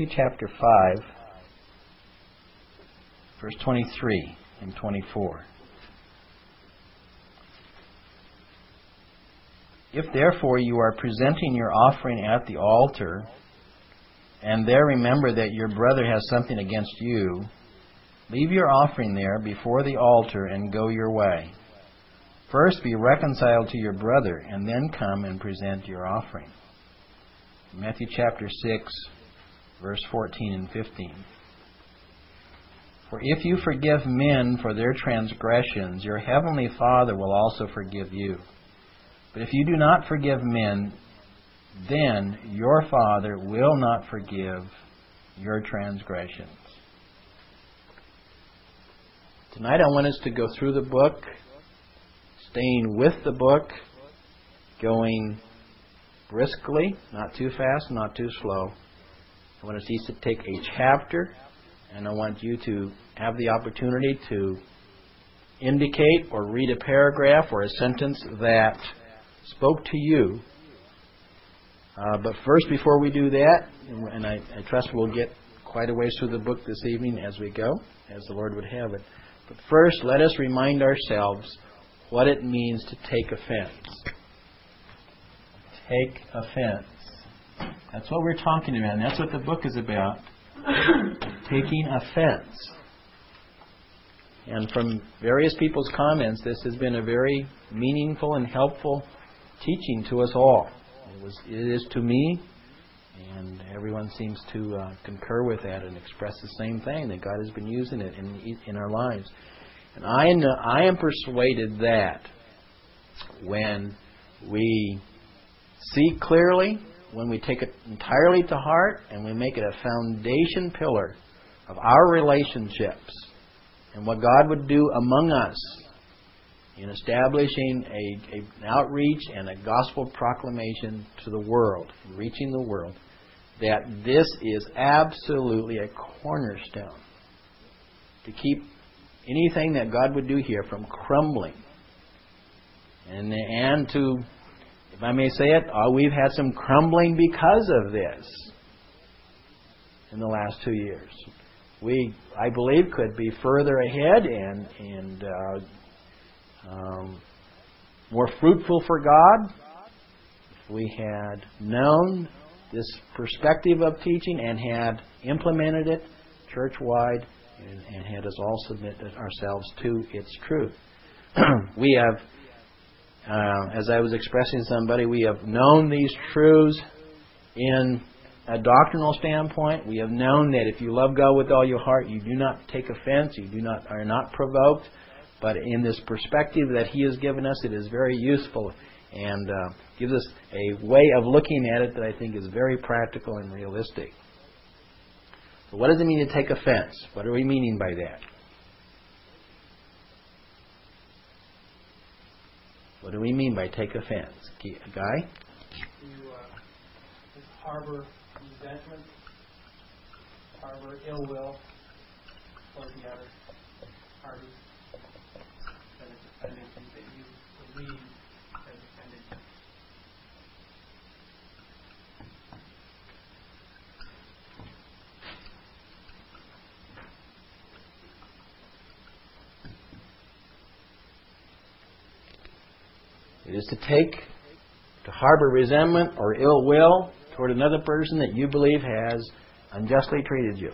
Matthew chapter 5, verse 23 and 24. If therefore you are presenting your offering at the altar, and there remember that your brother has something against you, leave your offering there before the altar and go your way. First be reconciled to your brother, and then come and present your offering. Matthew chapter 6, verse 14 and 15. For if you forgive men for their transgressions, your heavenly Father will also forgive you. But if you do not forgive men, then your Father will not forgive your transgressions. Tonight I want us to go through the book, staying with the book, going briskly, not too fast, not too slow. I want us each to take a chapter, and I want you to have the opportunity to indicate or read a paragraph or a sentence that spoke to you. But first, before we do that, and I trust we'll get quite a ways through the book this evening as we go, as the Lord would have it. But first, let us remind ourselves what it means to take offense. Take offense. That's what we're talking about, and that's what the book is about. Taking offense. And from various people's comments, this has been a very meaningful and helpful teaching to us all. It is to me, and everyone seems to concur with that and express the same thing, that God has been using it in our lives. And I am persuaded that when we see clearly, when we take it entirely to heart, and we make it a foundation pillar of our relationships and what God would do among us in establishing an outreach and a gospel proclamation to the world, reaching the world, that this is absolutely a cornerstone to keep anything that God would do here from crumbling. And to, if I may say it, we've had some crumbling because of this in the last 2 years. We, I believe, could be further ahead and more fruitful for God if we had known this perspective of teaching and had implemented it church-wide and had us all submit ourselves to its truth. We have, as I was expressing to somebody, we have known these truths in a doctrinal standpoint. We have known that if you love God with all your heart, you do not take offense, are not provoked. But in this perspective that He has given us, it is very useful and gives us a way of looking at it that I think is very practical and realistic. So what does it mean to take offense? What are we meaning by that? What do we mean by take offense? Guy? To harbor resentment, harbor ill will toward the other party. That is offending things that you believe has offended you. It is to harbor resentment or ill will toward another person that you believe has unjustly treated you.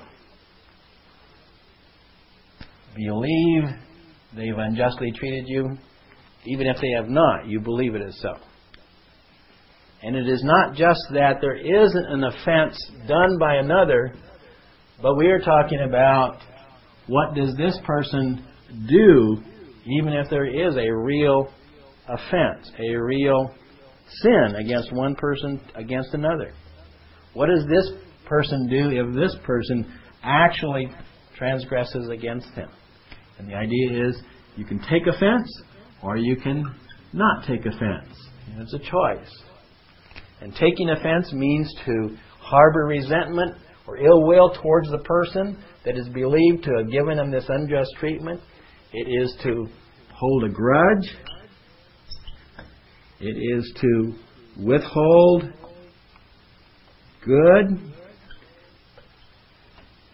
Believe they've unjustly treated you, even if they have not, you believe it is so. And it is not just that there isn't an offense done by another, but we are talking about what does this person do, even if there is a real offense, a real sin against one person against another. What does this person do if this person actually transgresses against him? And the idea is you can take offense or you can not take offense. And it's a choice. And taking offense means to harbor resentment or ill will towards the person that is believed to have given him this unjust treatment. It is to hold a grudge. It is to withhold good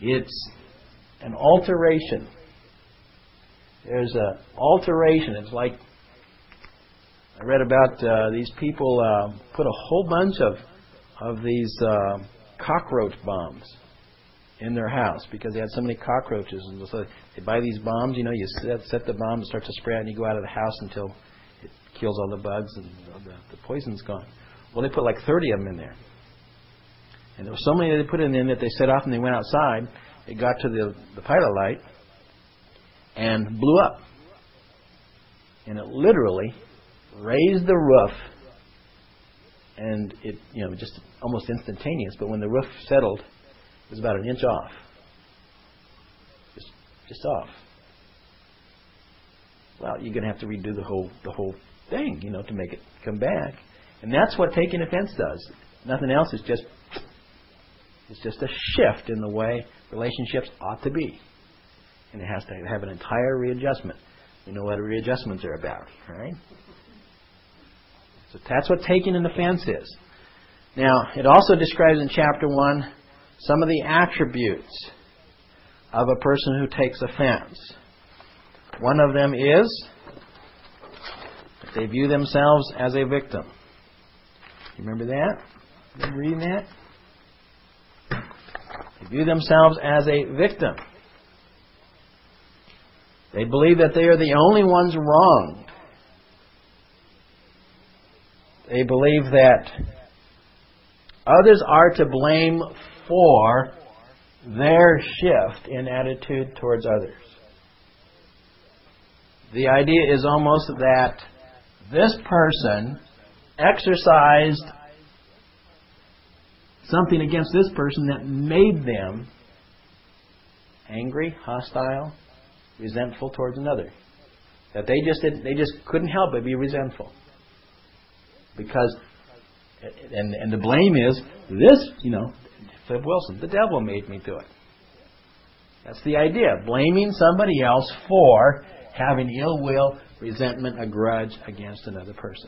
It's an alteration. There's an alteration. It's like I read about these people put a whole bunch of these cockroach bombs in their house because they had so many cockroaches. And so they buy these bombs. You know, you set the bomb, it starts to spread, and you go out of the house until it kills all the bugs and the poison's gone. Well, they put like 30 of them in there. And there were so many that they put in there that they set off and they went outside. It got to the pilot light and blew up. And it literally raised the roof, and it, just almost instantaneous. But when the roof settled, it was about an inch off. Just off. Well, you're going to have to redo the whole thing, to make it come back. And that's what taking offense does. Nothing else. It's just a shift in the way relationships ought to be. And it has to have an entire readjustment. We know what readjustments are about, right? So that's what taking an offense is. Now, it also describes in chapter 1 some of the attributes of a person who takes offense. One of them is that they view themselves as a victim. You remember that? Remember reading that? They view themselves as a victim. They believe that they are the only ones wronged. They believe that others are to blame for their shift in attitude towards others. The idea is almost that this person exercised something against this person that made them angry, hostile, resentful towards another. That they just couldn't help but be resentful. Because, and the blame is, this, Flip Wilson, the devil made me do it. That's the idea. Blaming somebody else for having ill will, resentment, a grudge against another person.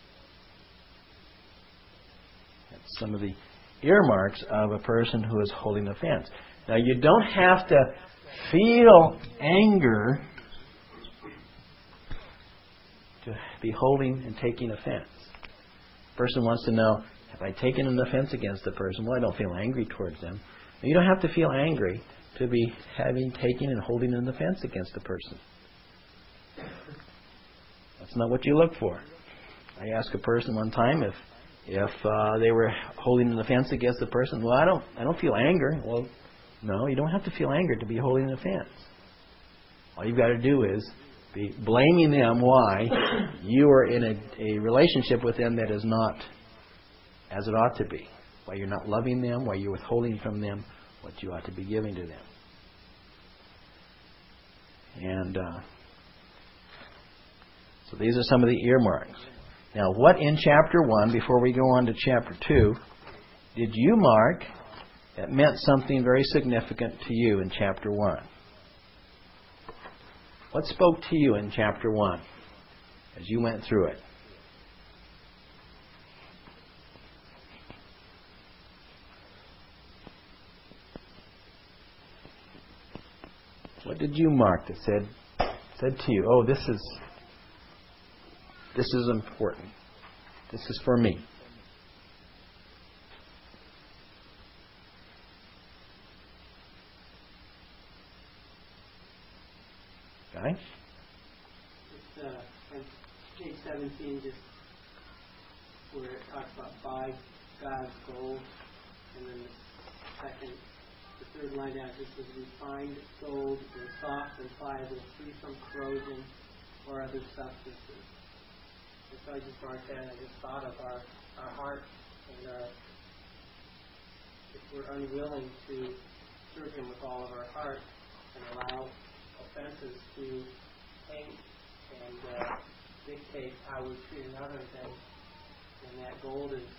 That's some of the earmarks of a person who is holding offense. Now, you don't have to feel anger to be holding and taking offense. The person wants to know, have I taken an offense against the person? Well, I don't feel angry towards them. Now, you don't have to feel angry to be taking and holding an offense against the person. That's not what you look for. I asked a person one time if they were holding an offense against the person. Well, I don't feel anger. Well, no, you don't have to feel anger to be holding an offense. All you've got to do is be blaming them why you are in a relationship with them that is not as it ought to be. Why you're not loving them, why you're withholding from them what you ought to be giving to them. And so these are some of the earmarks. Now, what in chapter 1, before we go on to chapter 2, did you mark that meant something very significant to you in chapter 1? What spoke to you in chapter 1 as you went through it? What did you mark that said to you, oh, this is important. This is for me. Okay? It's on page 17, just where it talks about buy God's gold, and then the third line out just says refined gold is soft and pliable, free from corrosion or other substances. And so I just marked that, and I just thought of our heart, and if we're unwilling to serve Him with all of our heart and allow offenses to taint and dictate how we treat another, then that gold is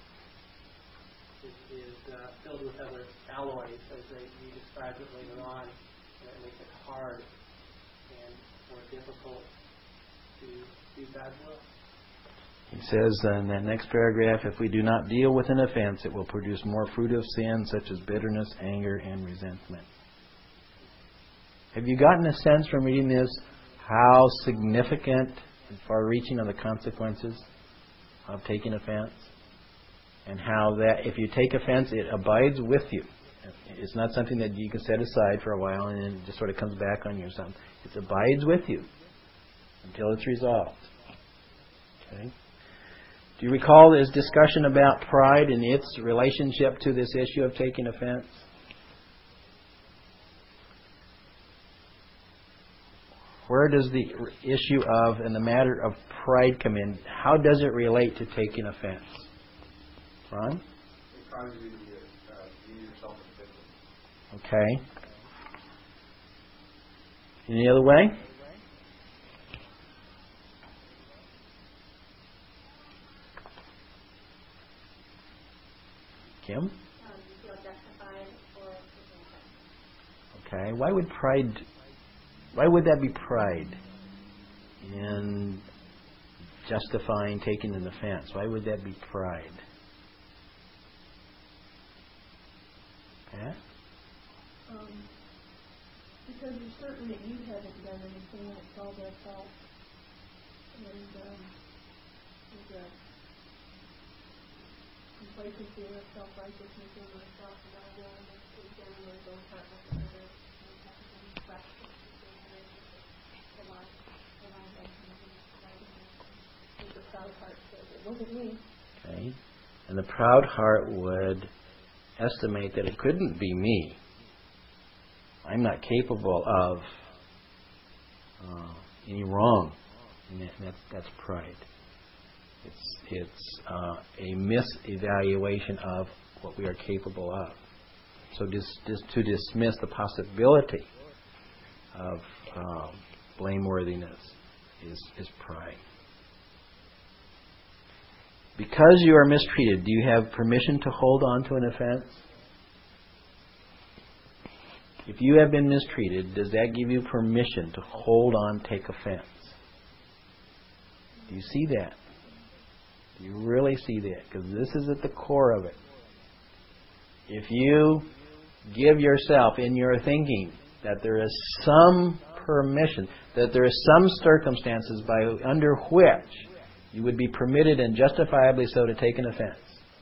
filled with other alloys, as you described it later on, and it makes it hard and more difficult to do God's will. He says in that next paragraph, if we do not deal with an offense, it will produce more fruit of sin, such as bitterness, anger, and resentment. Have you gotten a sense from reading this how significant and far-reaching are the consequences of taking offense? And how that if you take offense, it abides with you. It's not something that you can set aside for a while and then it just sort of comes back on you or something. It abides with you until it's resolved. Okay? Do you recall this discussion about pride and its relationship to this issue of taking offense? Where does the issue of and the matter of pride come in? How does it relate to taking offense? Ron? It causes you to view yourself as a victim. Okay. Any other way? Kim? You feel justified or Okay. Why would that be pride in justifying taking an offense? Why would that be pride? Pat? Because you're certain that you haven't done anything, it's all their fault. And there's a complacency or self-righteousness over yourself and all that, and it's generally those aren't necessarily practice. The proud heart says, it wasn't me. Okay. And the proud heart would estimate that it couldn't be me. I'm not capable of any wrong. And that's pride. It's a misevaluation of what we are capable of. So to dismiss the possibility of blameworthiness is pride. Because you are mistreated, do you have permission to hold on to an offense? If you have been mistreated, does that give you permission to hold on, take offense? Do you see that? Do you really see that? Because this is at the core of it. If you give yourself in your thinking that there is some permission, that there is some circumstances under which you would be permitted and justifiably so to take an offense.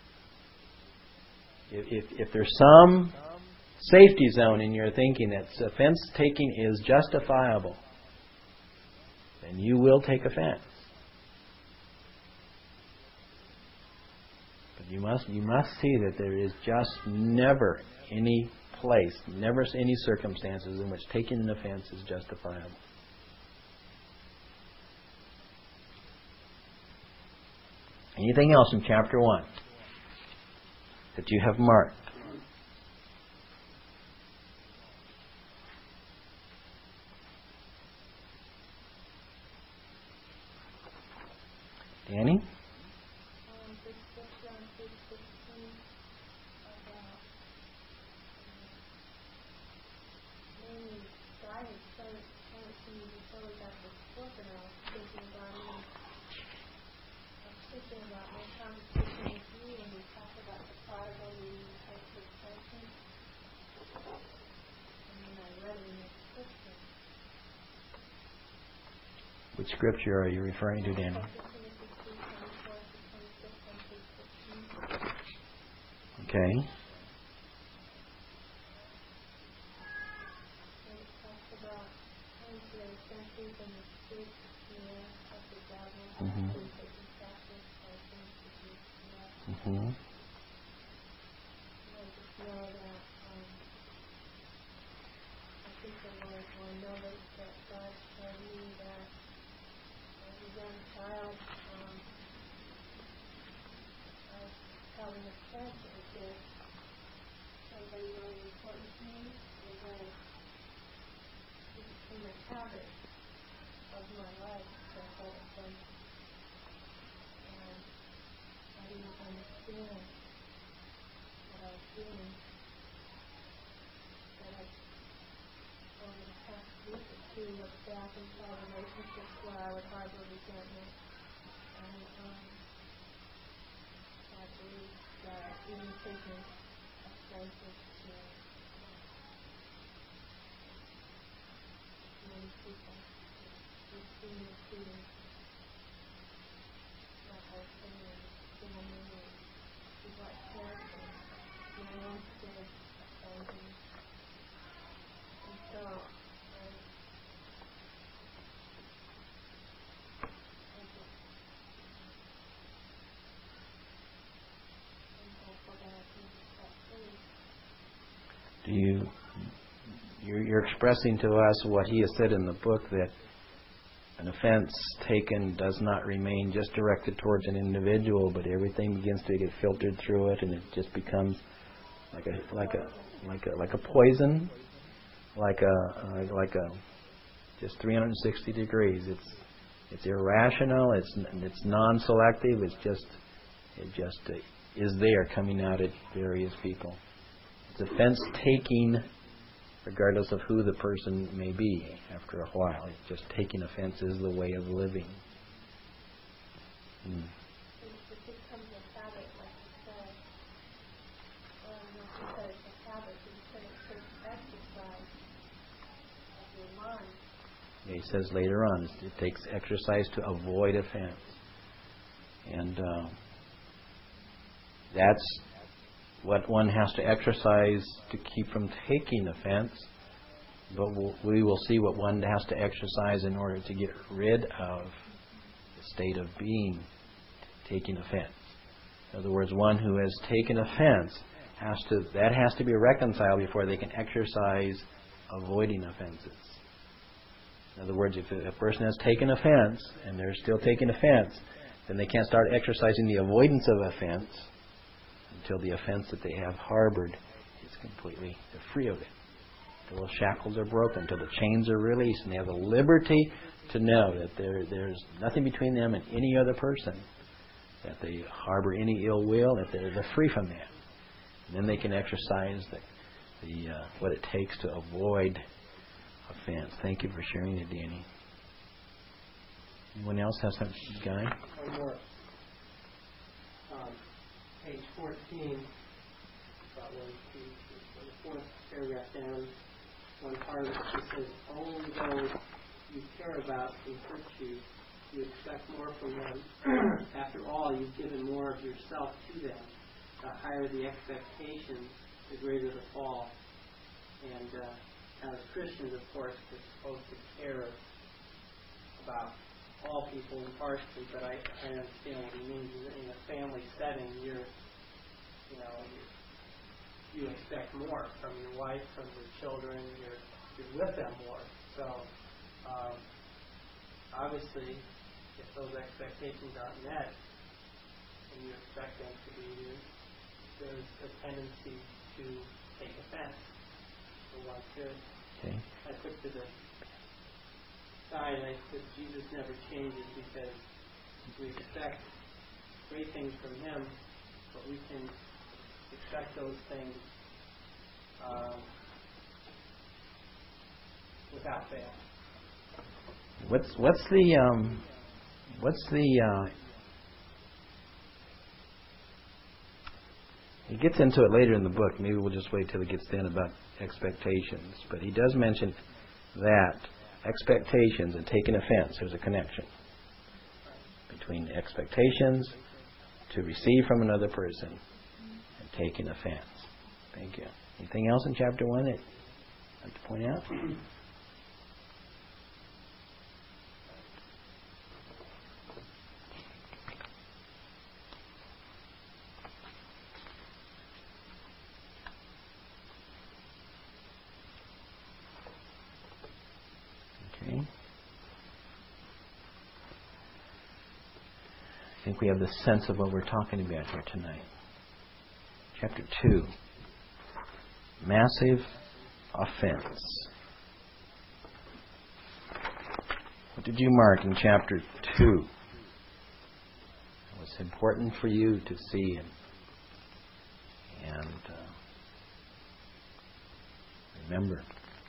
If there's some safety zone in your thinking that offense taking is justifiable, then you will take offense. But you must see that there is just never any place, never any circumstances in which taking an offense is justifiable. Anything else in chapter 1 that you have marked? Danny? Which scripture are you referring to, Danny? Okay. Mm-hmm. Mm-hmm. leaders, my husband or the woman or is like character, instead of offending. And so, I'm hopeful that I can set free. You're expressing to us what he has said in the book, that an offense taken does not remain just directed towards an individual, but everything begins to get filtered through it, and it just becomes like a poison, like a just 360 degrees. It's irrational. It's non-selective. It just is there, coming out at various people. It's offense taking, regardless of who the person may be. After a while, it's just taking offense is the way of living. It becomes a habit, like you said. Not because it's a habit, but because it takes exercise of your mind. Yeah, he says later on, it takes exercise to avoid offense. And that's what one has to exercise to keep from taking offense. But we will see what one has to exercise in order to get rid of the state of being taking offense. In other words, one who has taken offense has to be reconciled before they can exercise avoiding offenses. In other words, if a person has taken offense and they're still taking offense, then they can't start exercising the avoidance of offense until the offense that they have harbored is completely free of it. Until the shackles are broken, until the chains are released, and they have the liberty to know that there's nothing between them and any other person, that they harbor any ill will, that they're free from that. And then they can exercise what it takes to avoid offense. Thank you for sharing it, Danny. Anyone else have something, Guy? One more. Page 14, about the fourth paragraph down, one part of it says, only those you care about can hurt you. You expect more from them. After all, you've given more of yourself to them. The higher the expectation, the greater the fall. And as Christians, of course, we're supposed to care about all people impartially, but I understand what he means. In a family setting, you expect more from your wife, from your children. You're with them more. So obviously, if those expectations aren't met, and you expect them to be, there's a tendency to take offense for one good. Okay. I put to the side, I said Jesus never changes, because we expect great things from Him, but we can expect those things without fail. What's the he gets into it later in the book. Maybe we'll just wait till it gets in about expectations. But he does mention that expectations and taking offense, there's a connection between expectations to receive from another person and taking offense. Thank you. Anything else in chapter 1 that you'd like to point out? Okay. I think we have the sense of what we're talking about here tonight. Chapter 2. Massive offense. What did you mark in chapter 2? What's important for you to see and remember?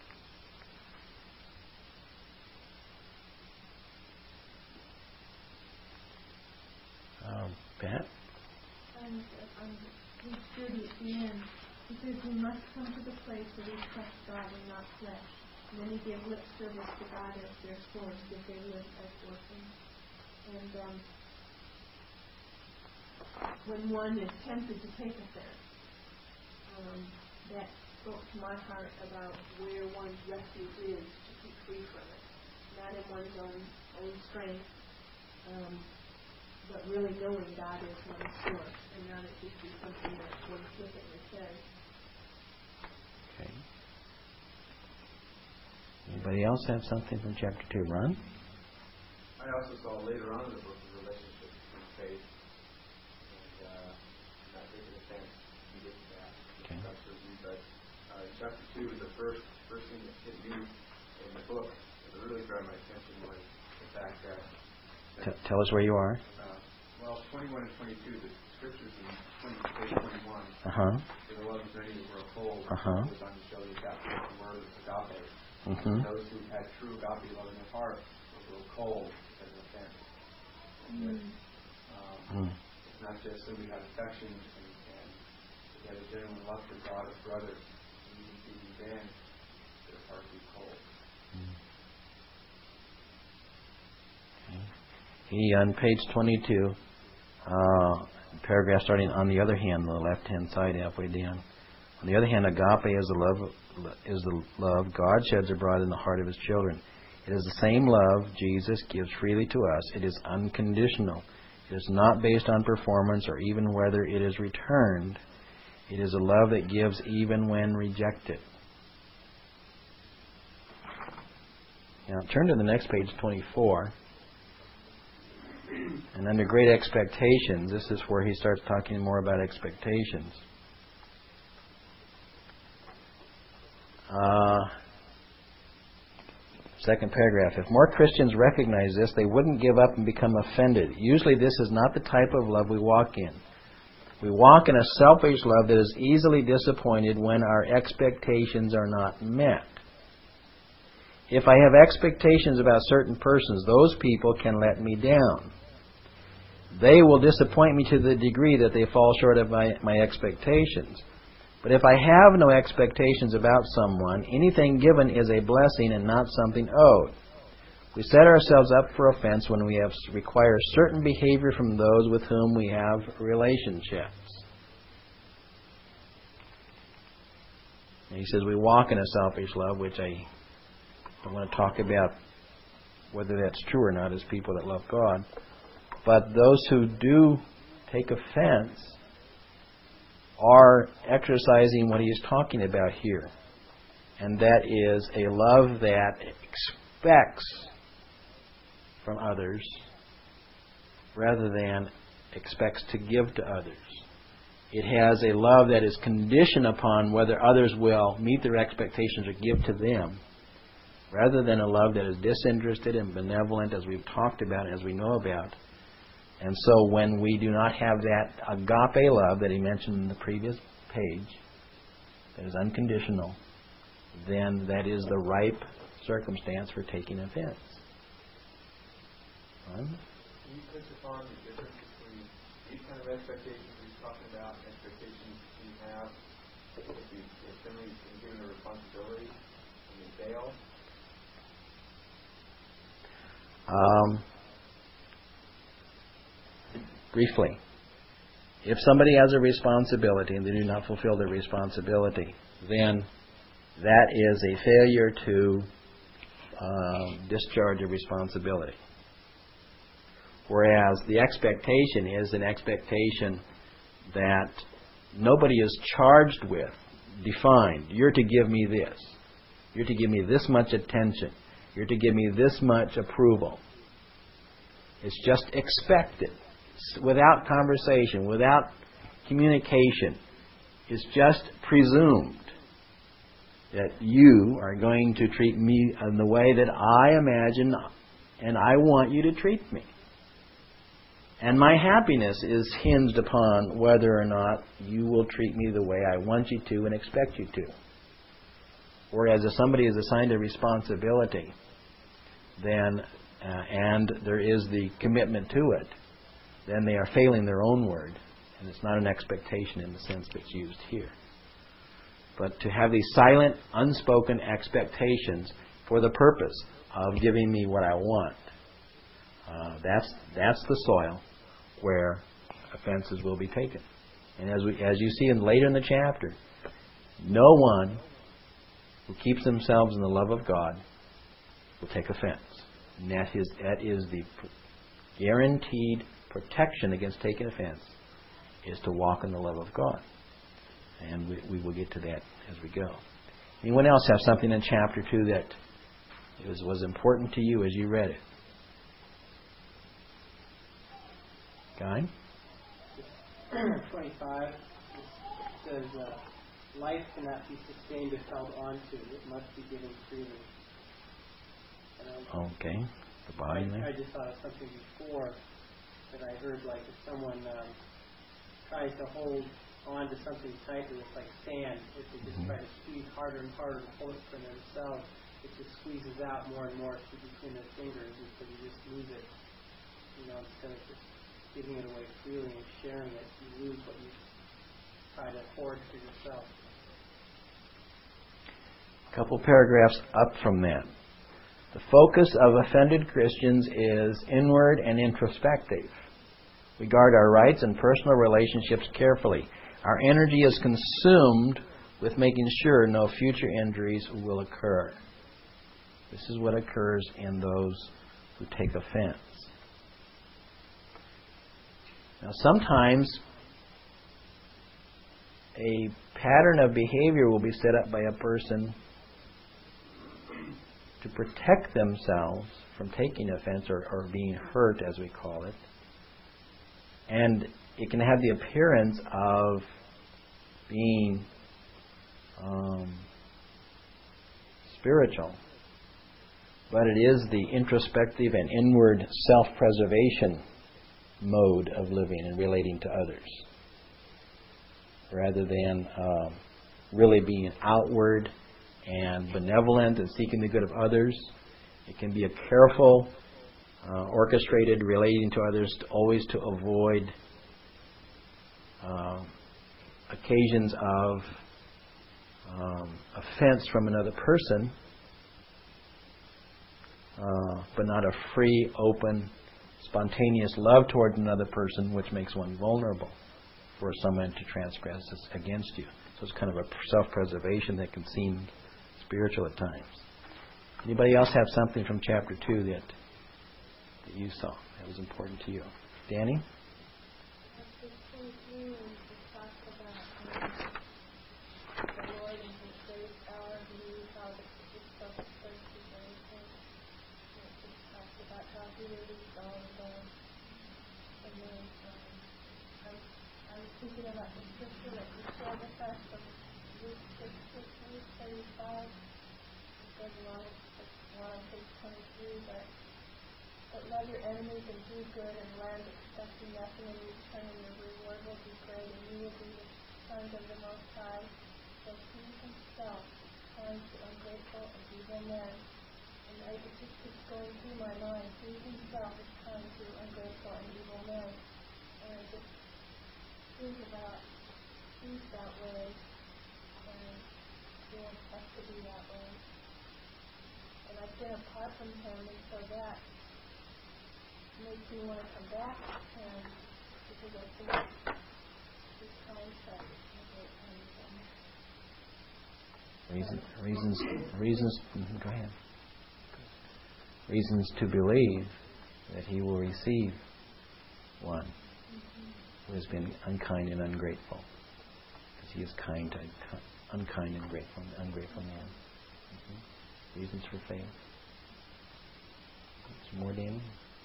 Pat? Page 30 at the end, it says we must come to the place where we trust God and not flesh. many give lip service to God as their source if they live as orphans. And when one is tempted to take offense, that spoke to my heart about where one's refuge is to keep free from it. Not in one's own strength, but really knowing God is one's source, and not it just be something that one flippantly says. Okay. Anybody else have something from chapter 2? Ron? I also saw later on in the book the relationship between faith and not taking offense. You get to that. Okay. That's for you. But chapter 2 is the first thing that hit me in the book. That really grabbed my attention was the fact that. Tell us where you are. Well, 21 and 22, the scriptures in page 21. Uh-huh. For the love of many that were cold, Uh-huh. was on to show the the word of agape. Mm-hmm. Those who had true agape love in their heart will grow cold because of offense. It's not just that we have affection and we have a genuine love for God as brothers. Even then, their heart be cold. He, on page 22, paragraph starting on the other hand, the left-hand side, halfway down. On the other hand, agape is the love God sheds abroad in the heart of His children. It is the same love Jesus gives freely to us. It is unconditional. It is not based on performance or even whether it is returned. It is a love that gives even when rejected. Now turn to the next page, 24. And under great expectations, this is where he starts talking more about expectations. Second paragraph. If more Christians recognize this, they wouldn't give up and become offended. Usually this is not the type of love we walk in. We walk in a selfish love that is easily disappointed when our expectations are not met. If I have expectations about certain persons, those people can let me down. They will disappoint me to the degree that they fall short of my expectations. But if I have no expectations about someone, anything given is a blessing and not something owed. We set ourselves up for offense when we require certain behavior from those with whom we have relationships. And he says we walk in a selfish love, which I don't want to talk about whether that's true or not as people that love God. But those who do take offense are exercising what he is talking about here. And that is a love that expects from others rather than expects to give to others. It has a love that is conditioned upon whether others will meet their expectations or give to them, rather than a love that is disinterested and benevolent, as we've talked about, as we know about. And so when we do not have that agape love that he mentioned in the previous page, that is unconditional, then that is the ripe circumstance for taking offense. Can you touch upon the difference between these kind of expectations he's talking about and expectations you have if somebody's been given a responsibility and they fail? Briefly, if somebody has a responsibility and they do not fulfill their responsibility, then that is a failure to discharge a responsibility. Whereas the expectation is an expectation that nobody is charged with, defined. You're to give me this. You're to give me this much attention. You're to give me this much approval. It's just expected. Without conversation, without communication. It's just presumed that you are going to treat me in the way that I imagine and I want you to treat me. And my happiness is hinged upon whether or not you will treat me the way I want you to and expect you to. Whereas if somebody is assigned a responsibility, then and there is the commitment to it, then they are failing their own word, and it's not an expectation in the sense that's used here. but to have these silent, unspoken expectations for the purpose of giving me what I want. That's the soil where offenses will be taken. And as you see later in the chapter, no one who keeps themselves in the love of God will take offense. And that is the guaranteed protection against taking offense, is to walk in the love of God. And we will get to that as we go. Anyone else have something in chapter 2 that was important to you as you read it? Guy? 25 says, life cannot be sustained if held on to. It must be given freely. Okay. The body there? I just thought of something before that I heard, like if someone tries to hold on to something tightly, it's like sand. If they just try to squeeze harder and harder to hold it for themselves, it just squeezes out more and more between their fingers, and so you just lose it. Instead of just giving it away freely and sharing it, you lose what you try to hoard for yourself. A couple paragraphs up from that. The focus of offended Christians is inward and introspective. We guard our rights and personal relationships carefully. Our energy is consumed with making sure no future injuries will occur. This is what occurs in those who take offense. Now, sometimes a pattern of behavior will be set up by a person to protect themselves from taking offense or being hurt, as we call it. And it can have the appearance of being spiritual, but it is the introspective and inward self-preservation mode of living and relating to others, rather than really being outward and benevolent and seeking the good of others. It can be a careful, orchestrated relating to others, always to avoid occasions of offense from another person, but not a free, open, spontaneous love towards another person, which makes one vulnerable for someone to transgress against you. So it's kind of a self-preservation that can seem spiritual at times. Anybody else have something from chapter 2 that you saw that was important to you? Danny? Thinking about the scripture that you shared with us from Luke 6:35. It goes along on page 23, but love your enemies and do good and lend, expecting nothing in return, and your reward will be great, and you will be the sons of the Most High. So he himself kind to ungrateful and evil men. And it just keeps going through my mind. He himself is kind to ungrateful and evil men. And I just think about he's that way, and he wants us to be that way. And I've been apart from him, and so that makes me want to come back to him, because I think he's kind to Reasons. Go ahead. Reasons to believe that he will receive one who has been unkind and ungrateful, because he is kind to unkind and ungrateful man. Reasons for faith. Some more, Danny?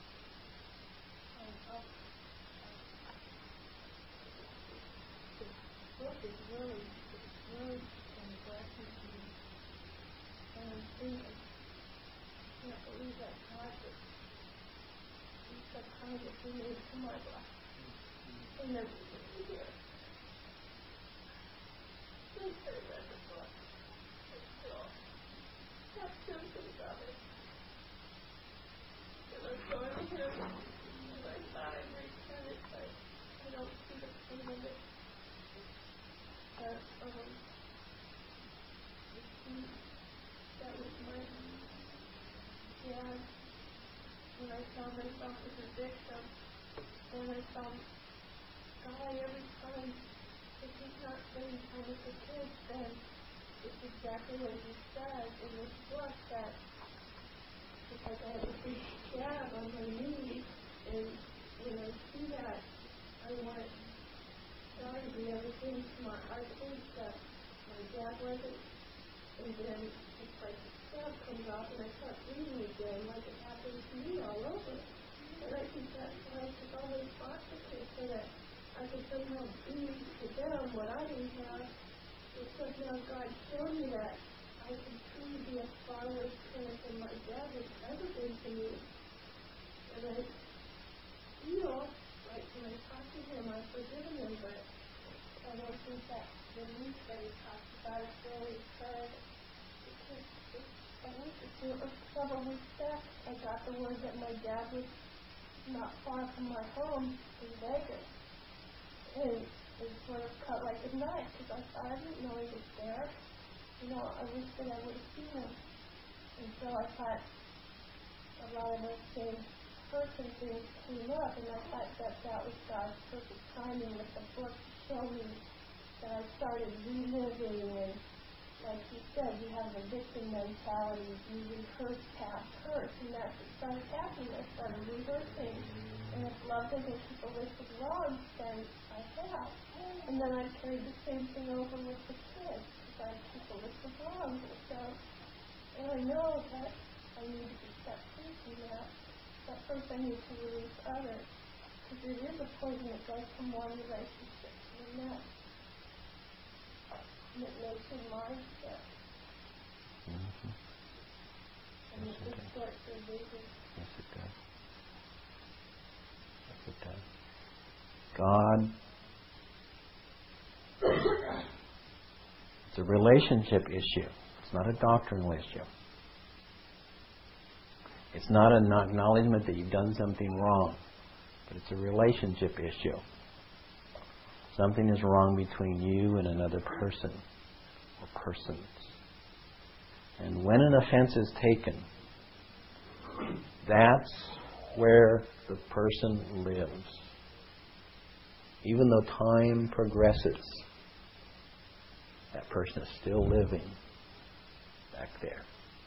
The book is really impressive to me. And I'm thinking, I can't believe that God would be so kind to bring me into my life. And then here, please say that the book is still have symptoms of it. And I'm going to him, and I thought I'd return it, but I don't see the pain of it. But sad when I saw myself as a victim, and I thought, God, every time if he's not spending time with the kids, then it's exactly what he said in this book, that because I have a big scab on my knee, and when I see that, I want God to be everything smart. I think that my dad wasn't, and then it's like the scab comes off and I start bleeding again, like it happened to me all over. And I think that's why I took all those boxes, so that I could somehow be to them what I didn't have. Because now God showed me that I can truly be a far worse parent than my dad has ever been to me. And I feel like when I talk to him, I've forgiven him, but I don't think that release that he talks about is really occurred. I think it was several weeks back, I got the word that my dad was not far from my home in Vegas. And it sort of cut like a knife, because I didn't know he was there. You know, I wish that I would have seen him. And so I thought a lot of those same person things came up, and I thought that was God's perfect timing with the book to show me that I started reliving, and like you said, you have the victim mentality, you rehearse past hurts, and that's what started happening. I started rehearsing, and if love doesn't keep a list of wrongs, then I have. And then I carried the same thing over with the kids, because I keep a list of wrongs. And so, and I know that I need to be set free from that. But first I need to release others, because it is a poison that goes from one relationship to the next. And it makes your mind sick. Mm-hmm. And Yes, it distorts your vision. Yes, it does. Yes, it does. God, it's a relationship issue. It's not a doctrinal issue. It's not an acknowledgement that you've done something wrong, but it's a relationship issue. Something is wrong between you and another person or persons. And when an offense is taken, that's where the person lives. Even though time progresses, that person is still living back there.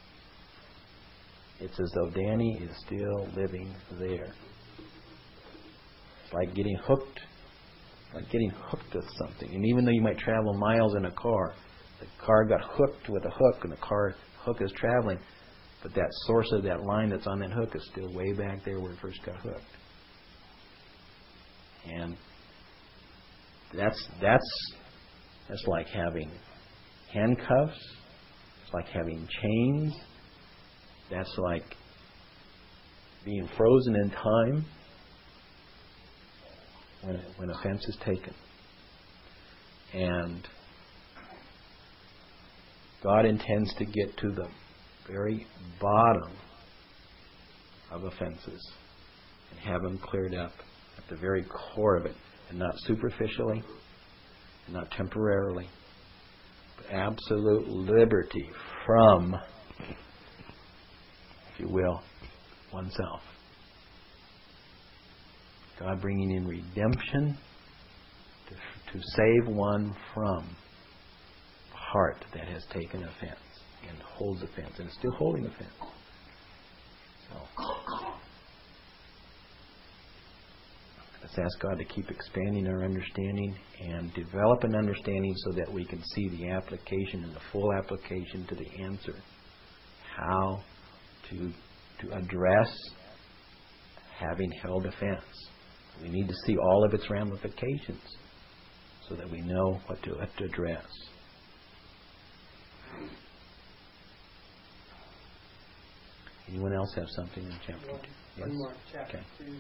It's as though Danny is still living there. It's like getting hooked with something. And even though you might travel miles in a car, the car got hooked with a hook, and the car hook is traveling, but that source of that line that's on that hook is still way back there where it first got hooked. And that's like having handcuffs. It's like having chains. That's like being frozen in time when offense is taken. And God intends to get to the very bottom of offenses and have them cleared up at the very core of it, and not superficially, and not temporarily, but absolute liberty from, if you will, oneself. God bringing in redemption to save one from a heart that has taken offense and holds offense and is still holding offense. So let's ask God to keep expanding our understanding and develop an understanding so that we can see the application and the full application to the answer. How to address having held offense. We need to see all of its ramifications so that we know what to address. Anyone else have something in chapter 2? Yes? One more, chapter Okay. 2.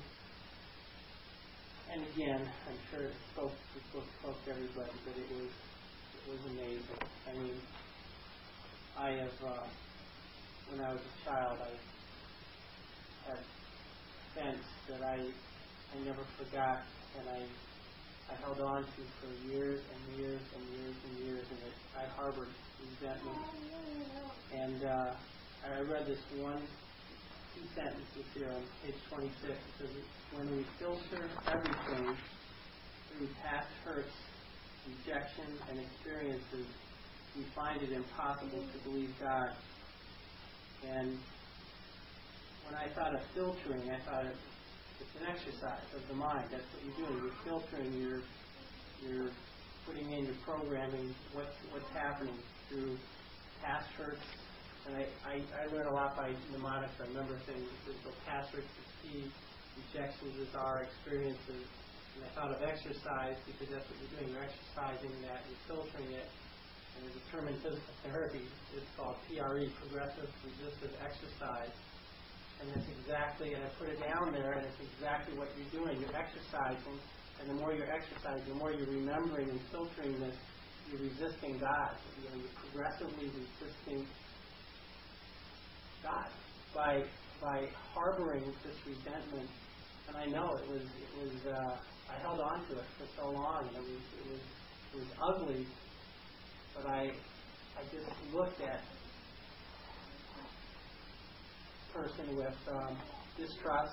And again, I'm sure this book spoke to everybody, but it was amazing. I mean, I have, when I was a child, I had offense that I never forgot, and I held on to for years and years and years and years, and I harbored resentment. And I read this one two sentences here on page 26. It says, when we filter everything through past hurts, rejection, and experiences, we find it impossible to believe God. And when I thought of filtering, I thought it's an exercise of the mind. That's what you're doing. You're filtering. You're putting in your programming. What's happening through past hurts. And I learned a lot by mnemonics. I remember things. So past hurts is key. Rejections is our experiences. And I thought of exercise because that's what you're doing. You're exercising that. You're filtering it. And a determined physical therapy is called PRE, progressive resistive exercise. And that's exactly, and I put it down there, and it's exactly what you're doing. You're exercising, and the more you're exercising, the more you're remembering and filtering this, you're resisting God. You're progressively resisting God by harboring this resentment. And I know it was I held on to it for so long, and it was ugly. But I just looked at person with distrust.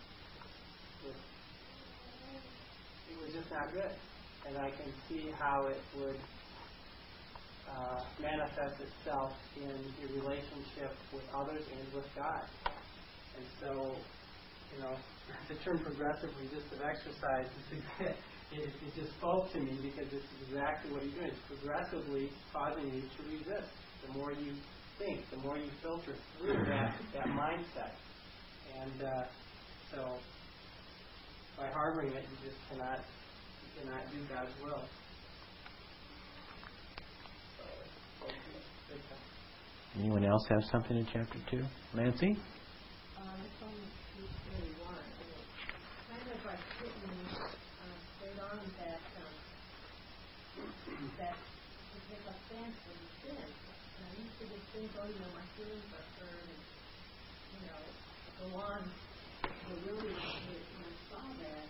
It was just not good, and I can see how it would manifest itself in your relationship with others and with God. And so, the term progressive resistive exercise, it just spoke to me because it's exactly what you're doing. It's progressively causing you to resist. The more you think, the more you filter through that mindset. And so by harboring it, you just cannot do God's will. Anyone else have something in chapter 2? Nancy? It's on page 31. Kind of like written straight on that to take offense when you sin. And I used to just think, my feelings are hurt, and go on. But really, when I saw that,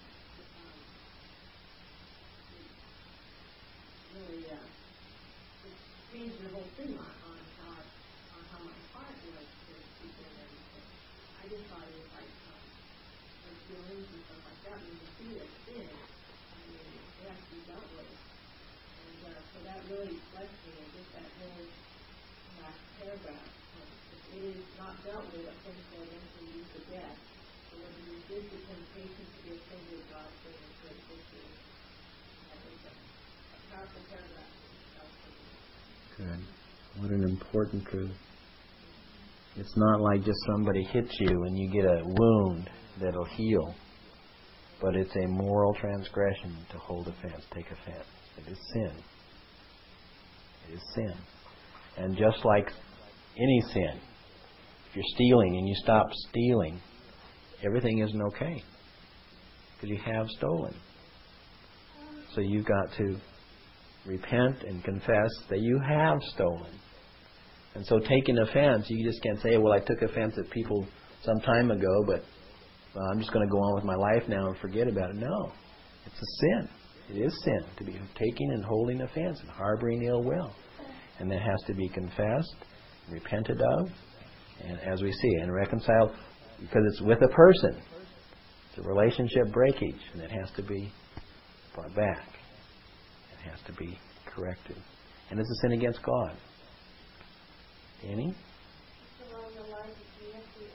it changed the whole thing on how my heart was to people and everything. I just thought it was like feelings and stuff like that. When you see it sin, it has to be dealt with. And so that really blessed me. And just that whole last paragraph. If it is not dealt with, a physical eventually leads to death. So when you resist the temptation to be offended, God brings a great victory. That was a powerful paragraph. Good. What an important truth. It's not like just somebody hits you and you get a wound that'll heal. But it's a moral transgression to hold offense, take offense. It is sin. It is sin. And just like any sin, if you're stealing and you stop stealing, everything isn't okay. Because you have stolen. So you've got to repent and confess that you have stolen. And so taking offense, you just can't say, well, I took offense at people some time ago, but I'm just going to go on with my life now and forget about it. No. It's a sin. It is sin to be taking and holding offense and harboring ill will. And that has to be confessed, repented of, and as we see, and reconciled, because it's with a person. It's a relationship breakage, and it has to be brought back. It has to be corrected. And it's a sin against God. Annie? Along the lines of Nancy,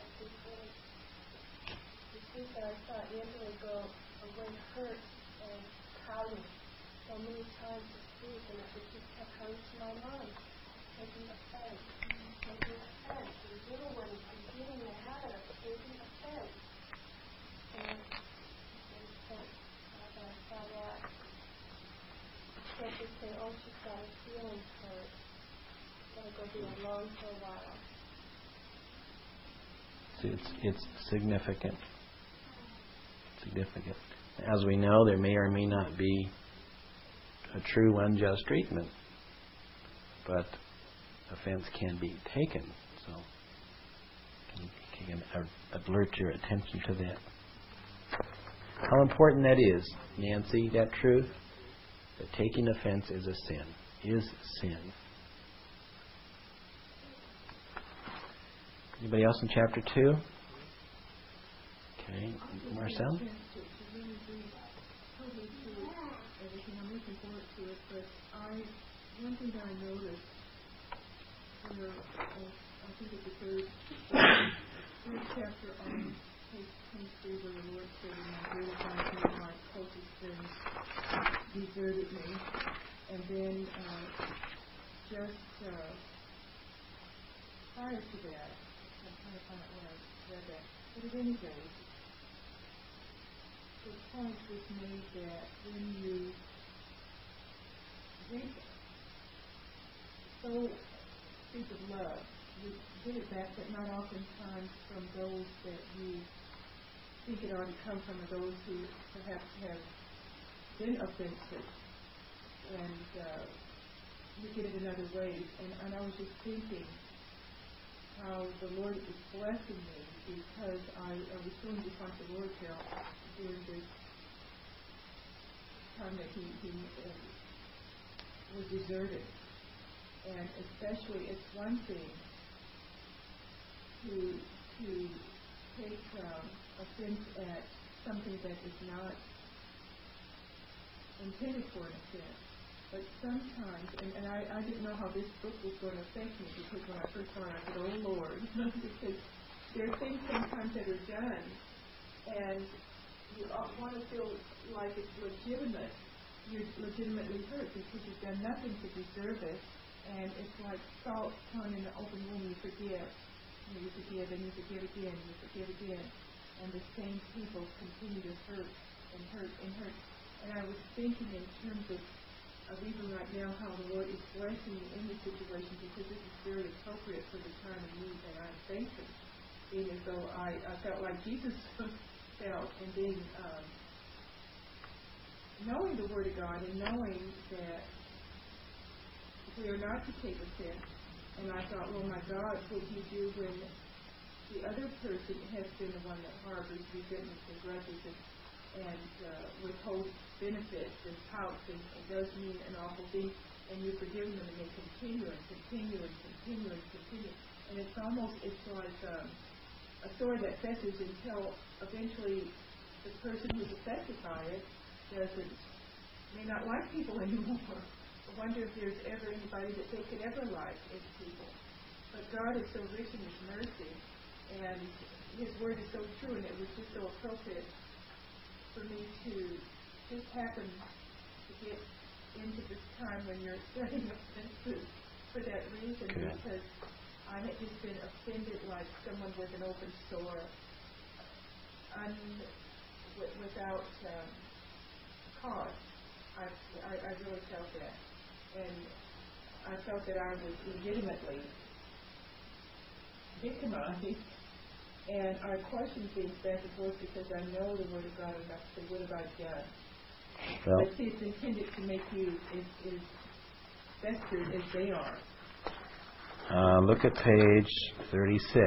I thought Angela go away hurt and pouting so many times this week, and it just kept coming to my mind. Taking offense. The little one is getting the habit of taking offense. And I saw that. Can't just say, she's got her feelings hurt. Gotta go be alone for a while. It's significant. Significant. As we know, there may or may not be a true unjust treatment, but offense can be taken. So, can alert your attention to that. How important that is, Nancy, that truth, that taking offense is a sin, is sin. Anybody else in chapter 2? Marcel? To really read totally through everything. I'm looking forward to it, but one thing that I noticed, I think it's the third chapter on page 23, where the Lord said, "And my greatest honor, my closest friends deserted me," and then just prior to that, I'm trying to find out when I read that, but at any rate, the point was made that when you speak of love, you get it back, but not oftentimes from those that you think it ought to come from, or those who perhaps have been offensive, and you get it in other ways. And I was just thinking how the Lord is blessing me, because I was feeling just like the Lord felt during this time that he was deserted. And especially, it's one thing to take offense at something that is not intended for an offense. But sometimes, and I didn't know how this book was going to affect me, because when I first saw it, I said, "Oh Lord," because there are things sometimes that are done, and you want to feel like it's legitimate. You're legitimately hurt because you've done nothing to deserve it, and it's like salt thrown in an open wound. You forgive, and you forgive, and you forgive again, and you forgive again, and the same people continue to hurt and hurt and hurt. And I was thinking in terms of even right now how the Lord is blessing me in this situation, because this is very appropriate for the time of need that I'm facing. Being as though I felt like Jesus felt, and then knowing the Word of God and knowing that we are not to take offense. And I thought, well, my God, what do you do when the other person has been the one that harbors resentment and grudges and withholds benefits and pouts and does mean an awful thing, and you forgive them, and they continue and continue and continue and continue. And it's like a sword that festers until eventually the person who's affected by it may not like people anymore. I wonder if there's ever anybody that they could ever like as people. But God is so rich in His mercy, and His Word is so true, and it was just so appropriate for me to just happen to get into this time when you're studying offenses for that reason, because I had just been offended like someone with an open sore, without cause. I really felt that, and I felt that I was legitimately victimized. And I question things back and forth because I know the Word of God enough to say, what have I done? Well, but see, it's intended to make you as festered as they are. Look at page 36.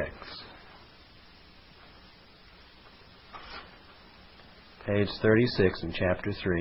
Page 36 in chapter 3.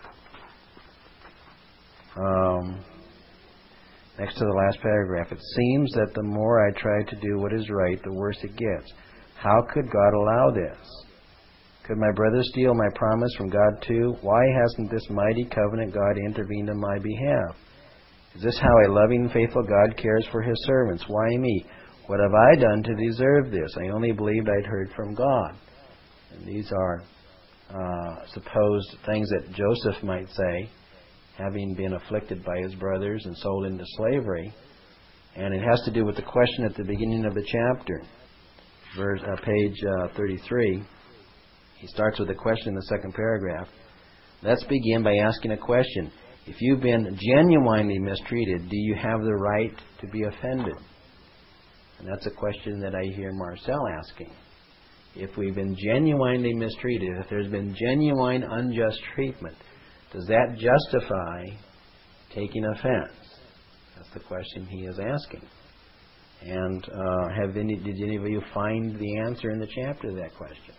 Next to the last paragraph, it seems that the more I try to do what is right, the worse it gets. How could God allow this? Could my brother steal my promise from God too? Why hasn't this mighty covenant God intervened on my behalf? Is this how a loving and faithful God cares for His servants? Why me? What have I done to deserve this? I only believed I'd heard from God. And these are supposed things that Joseph might say, having been afflicted by his brothers and sold into slavery. And it has to do with the question at the beginning of the chapter. Page 33. He starts with a question in the second paragraph. Let's begin by asking a question. If you've been genuinely mistreated, do you have the right to be offended? And that's a question that I hear Marcel asking. If we've been genuinely mistreated, if there's been genuine unjust treatment, does that justify taking offense? That's the question he is asking. And did any of you find the answer in the chapter to that question?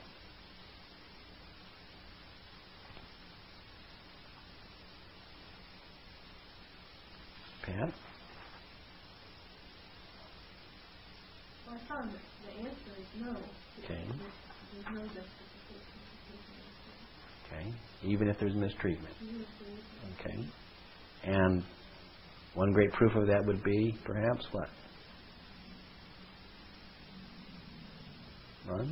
Pat? Well, I found that the answer is no. Okay. There's no justification. Okay? Even if there's mistreatment. Okay? And one great proof of that would be, perhaps, what? Ron?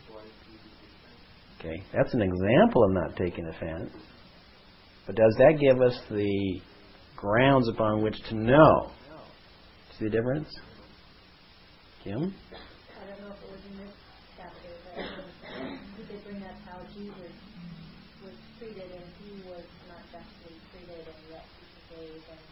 Okay, that's an example of not taking offense. But does that give us the grounds upon which to know? See the difference? Kim? I don't know if it was in this chapter, but they bring up how Jesus was treated and he was not justly treated, and yet he forgave and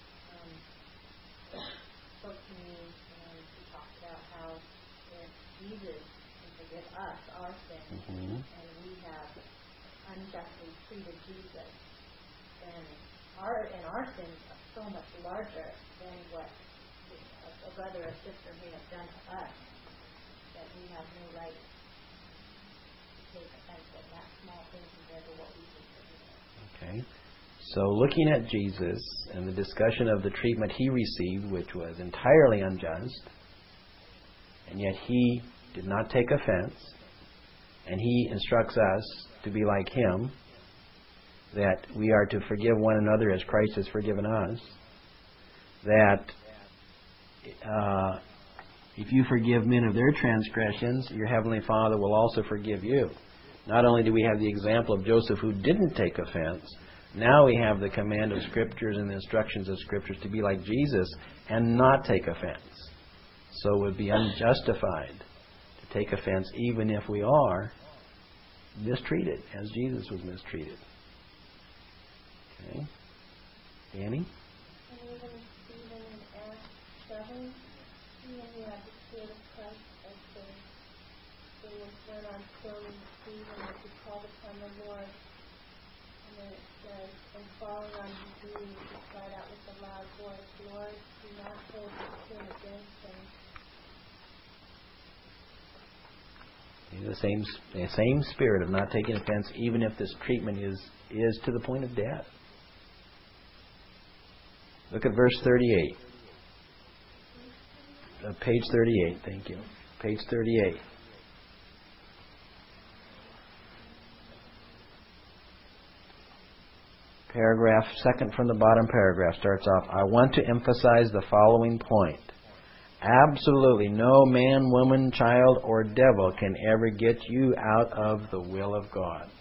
spoke to me, and he talked about how if Jesus can forgive us our sins, and we have unjustly treated Jesus, then our sins are so much larger than what a brother or sister may have done to us, that we have no right to take offense at that small thing compared to what we think. Okay. So looking at Jesus and the discussion of the treatment he received, which was entirely unjust, and yet he did not take offense, and he instructs us to be like him, that we are to forgive one another as Christ has forgiven us, that if you forgive men of their transgressions, your Heavenly Father will also forgive you. Not only do we have the example of Joseph who didn't take offense, now we have the command of Scriptures and the instructions of Scriptures to be like Jesus and not take offense. So it would be unjustified to take offense even if we are mistreated as Jesus was mistreated. Okay. Danny? And even Stephen in Acts 7, he had the Spirit of Christ as they were bent on killing Stephen as he called upon the Lord. And then it says, and falling on his knees, he cried out with a loud voice, Lord, do not hold this sin against him. The same spirit of not taking offense, even if this treatment is to the point of death. Look at verse 38. Page 38, thank you. Page 38. Paragraph, second from the bottom paragraph starts off, I want to emphasize the following point. Absolutely no man, woman, child, or devil can ever get you out of the will of God.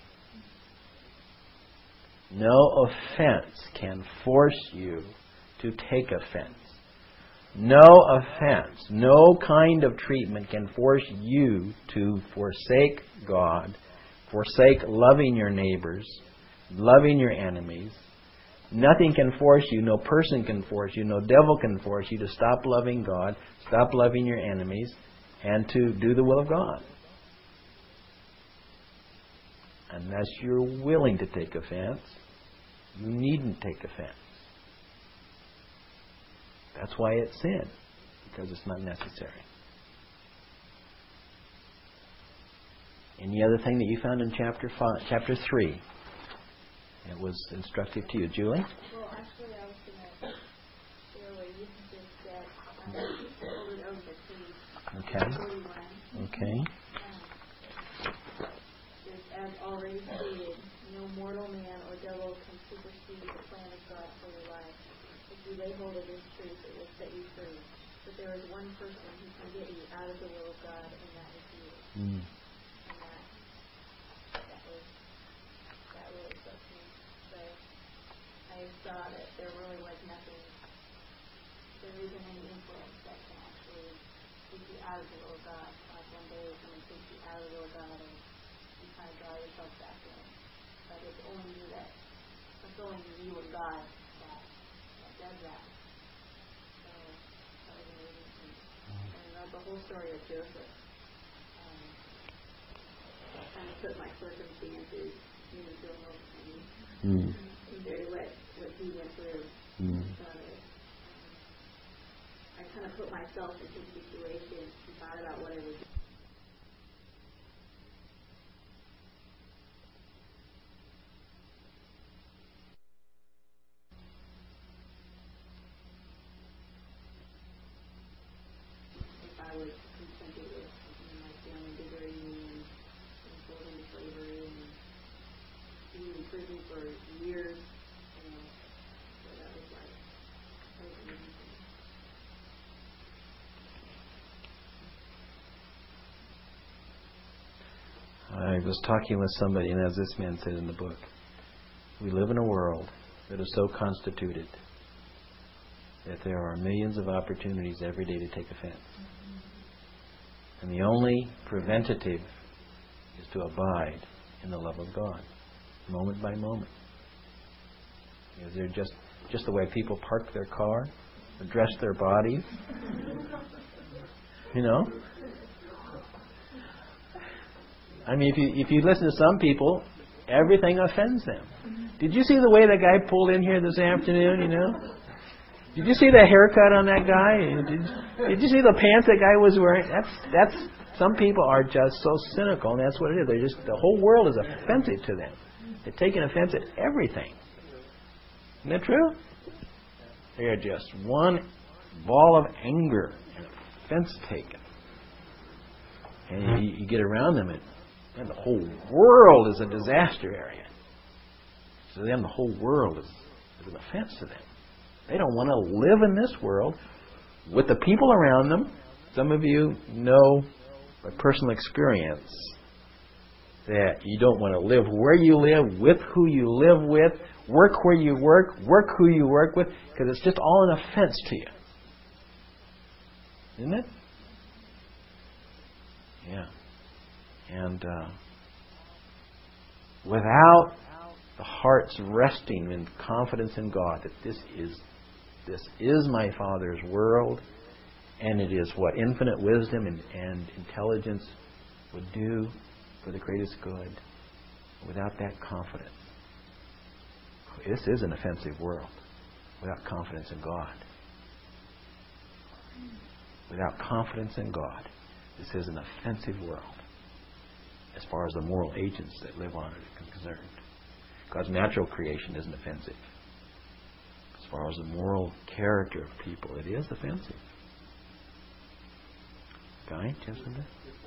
No offense can force you to take offense. No offense, no kind of treatment can force you to forsake God, forsake loving your neighbors, loving your enemies. Nothing can force you, no person can force you, no devil can force you to stop loving God, stop loving your enemies, and to do the will of God. Unless you're willing to take offense, you needn't take offense. That's why it's sin, because it's not necessary. Any other thing that you found in chapter 3? It was instructive to you. Julie? Well, actually, I was going to share what you just said. Hold it over to Okay. 41. Okay. Just as already stated, no mortal man or devil can supersede the plan of God for your life. If you lay hold of this truth, it will set you free. But there is one person who can get you out of the will of God, and that is you. And that really struck me. So I saw that there really was nothing, there isn't any influence that can actually take you out of the will of God. Like one day someone takes you out of the will of God and you kind of draw yourself back in. But it's only you that, it's only you and God that does that. So that was amazing to me. And the whole story of Joseph, kind of put my circumstances in the film of me. Compared to what he went through. So I kind of put myself in his situation and thought about what I would do. If I was consented with my family degree and told him to be in prison for years. So that was like, that was amazing. I was talking with somebody, and as this man said in the book, we live in a world that is so constituted that there are millions of opportunities every day to take offense. And the only preventative is to abide in the love of God, moment by moment. Is there just the way people park their car, dress their body, you know? I mean, if you listen to some people, everything offends them. Did you see the way that guy pulled in here this afternoon, you know? Did you see the haircut on that guy? Did you see the pants that guy was wearing? That's some people are just so cynical, and that's what it is. They're just, the whole world is offensive to them. They're taking offense at everything. Isn't that true? They are just one ball of anger and offense taken. And you get around them, and the whole world is a disaster area. To them, the whole world is an offense to them. They don't want to live in this world with the people around them. Some of you know by personal experience that you don't want to live where you live, with who you live with, work where you work who you work with, because it's just all an offense to you. Isn't it? Yeah. And without the heart's resting in confidence in God that this is my Father's world, and it is what infinite wisdom and intelligence would do for the greatest good. Without that confidence, this is an offensive world. Without confidence in God. Without confidence in God, this is an offensive world as far as the moral agents that live on it are concerned. God's natural creation isn't offensive. As far as the moral character of people, it is offensive. Guy, just a minute.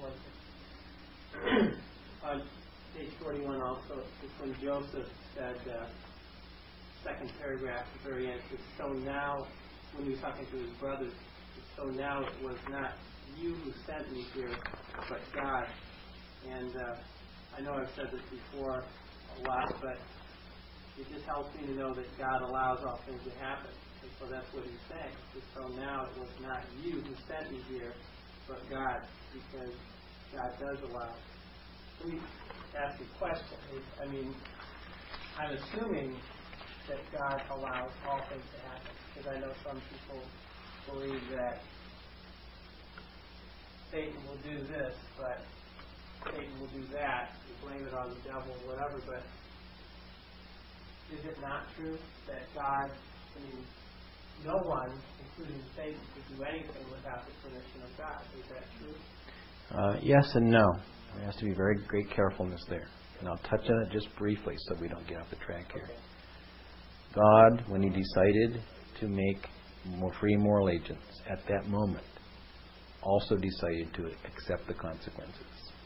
On page 41 also, it's when Joseph said, second paragraph at the very end, it's so now, when he was talking to his brothers, so now it was not you who sent me here, but God. And I know I've said this before a lot, but it just helps me to know that God allows all things to happen. And so that's what he's saying. So now it was not you who sent me here, but God, because God does allow. Let me ask a question. I mean, I'm assuming that God allows all things to happen, because I know some people believe that Satan will do this, but Satan will do that. You blame it on the devil or whatever, but is it not true that God, I mean, no one, including Satan, could do anything without the permission of God? Is that true? Yes and no. There has to be very great carefulness there. And I'll touch on it just briefly so we don't get off the track here. Okay. God, when He decided to make free moral agents at that moment, also decided to accept the consequences.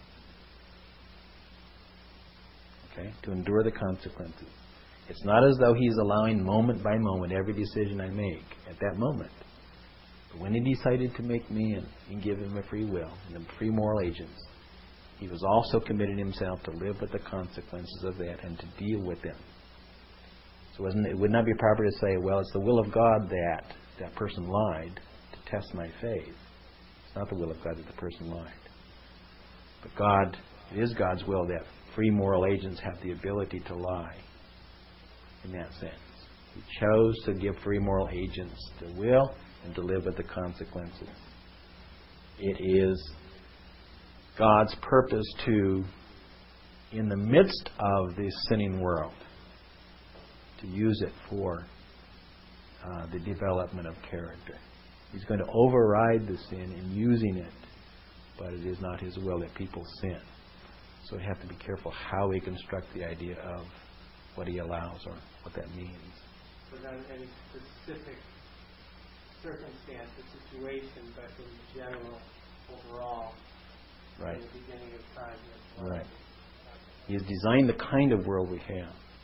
Okay? To endure the consequences. It's not as though He's allowing moment by moment every decision I make at that moment. But when He decided to make me and give him a free will and the free moral agents, He was also committing Himself to live with the consequences of that and to deal with them. So it would not be proper to say, well, it's the will of God that that person lied to test my faith. It's not the will of God that the person lied. But it is God's will that free moral agents have the ability to lie. In that sense, He chose to give free moral agents the will and to live with the consequences. It is God's purpose to, in the midst of this sinning world, to use it for the development of character. He's going to override the sin in using it, but it is not His will that people sin. So we have to be careful how we construct the idea of what He allows or what that means. So not in any specific circumstance or situation, but in general, overall, Right. in the beginning of time. Right. He has designed the kind of world we have.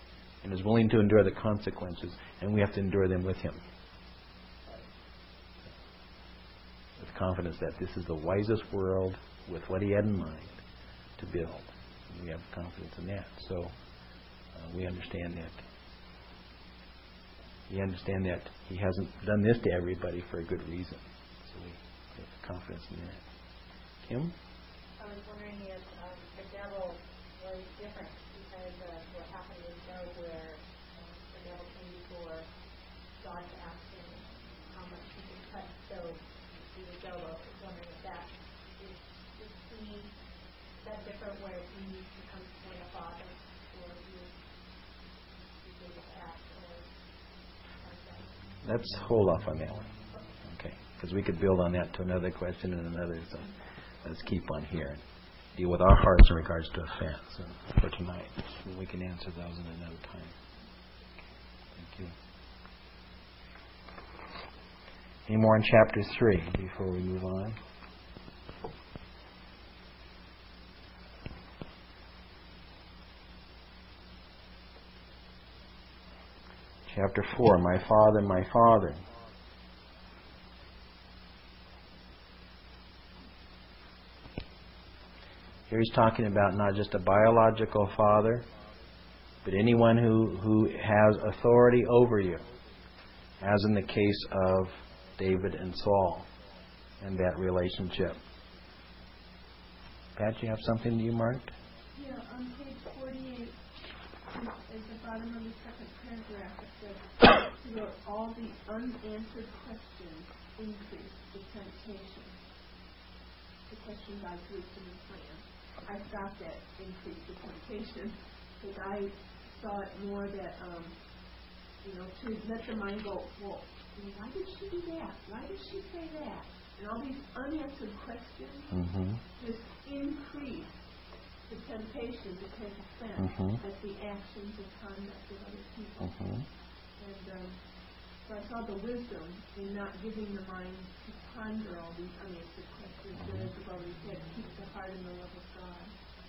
and is willing to endure the consequences, and we have to endure them with Him. With confidence that this is the wisest world with what He had in mind to build. And we have confidence in that. So we understand that. We understand that He hasn't done this to everybody for a good reason. So we have confidence in that. Kim? I was wondering if the devil was different because what happened in Job where the devil came before God to ask him how much he could cut Job through the Job. I was wondering if that is he that different where he becomes like a father or he is asked or Let's hold off on that one. Okay. Because we could build on that to another question and another. So let's keep on here and deal with our hearts in regards to offense for tonight. We can answer those in another time. Thank you. Any more in chapter 3 before we move on? Chapter 4, my Father, my Father. Here he's talking about not just a biological father, but anyone who has authority over you, as in the case of David and Saul and that relationship. Pat, you have something you marked? Yeah, on page 48, at the bottom of the second paragraph, it says, he wrote, all the unanswered questions increase the temptation. The question God's wisdom and plan. I stopped at increase the temptation because I saw it more that, to let the mind go, well, why did she do that? Why did she say that? And all these unanswered questions just increase the temptation to take offense at the actions and conduct of other people. And so I saw the wisdom in not giving the mind to ponder all these unanswered questions, but as I've already said, keep the heart in the love of God.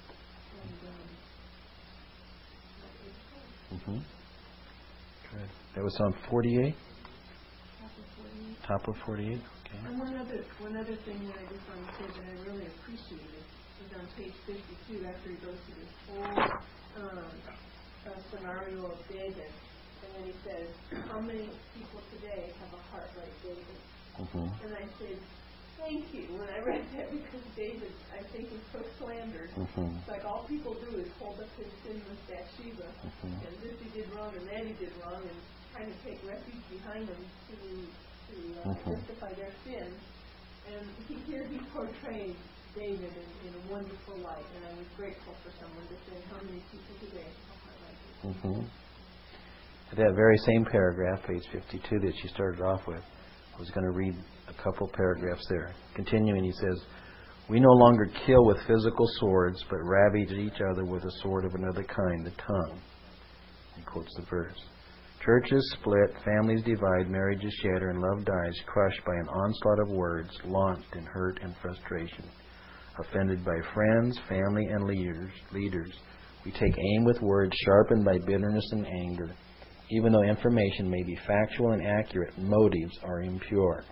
And Good. That was on 48? Top of 48. Top of 48? Okay. And one other thing that I just want to say that I really appreciated is on page 52, after he goes through this whole scenario of David, and then he says, how many people today have a heart like David? And I said, thank you, when I read that, because David, I think, is so slandered. It's like all people do is hold up his sin with Bathsheba, and this he did wrong, and that he did wrong, and trying to take refuge behind them to justify their sin. And here he portrayed David in a wonderful light, and I was grateful for someone to say, how many people today have a heart like this? That very same paragraph, page 52, that she started off with, I was going to read a couple paragraphs there. Continuing, he says, we no longer kill with physical swords, but ravage each other with a sword of another kind, the tongue. He quotes the verse. Churches split, families divide, marriages shatter, and love dies, crushed by an onslaught of words, launched in hurt and frustration. Offended by friends, family, and leaders, we take aim with words sharpened by bitterness and anger. Even though information may be factual and accurate, motives are impure.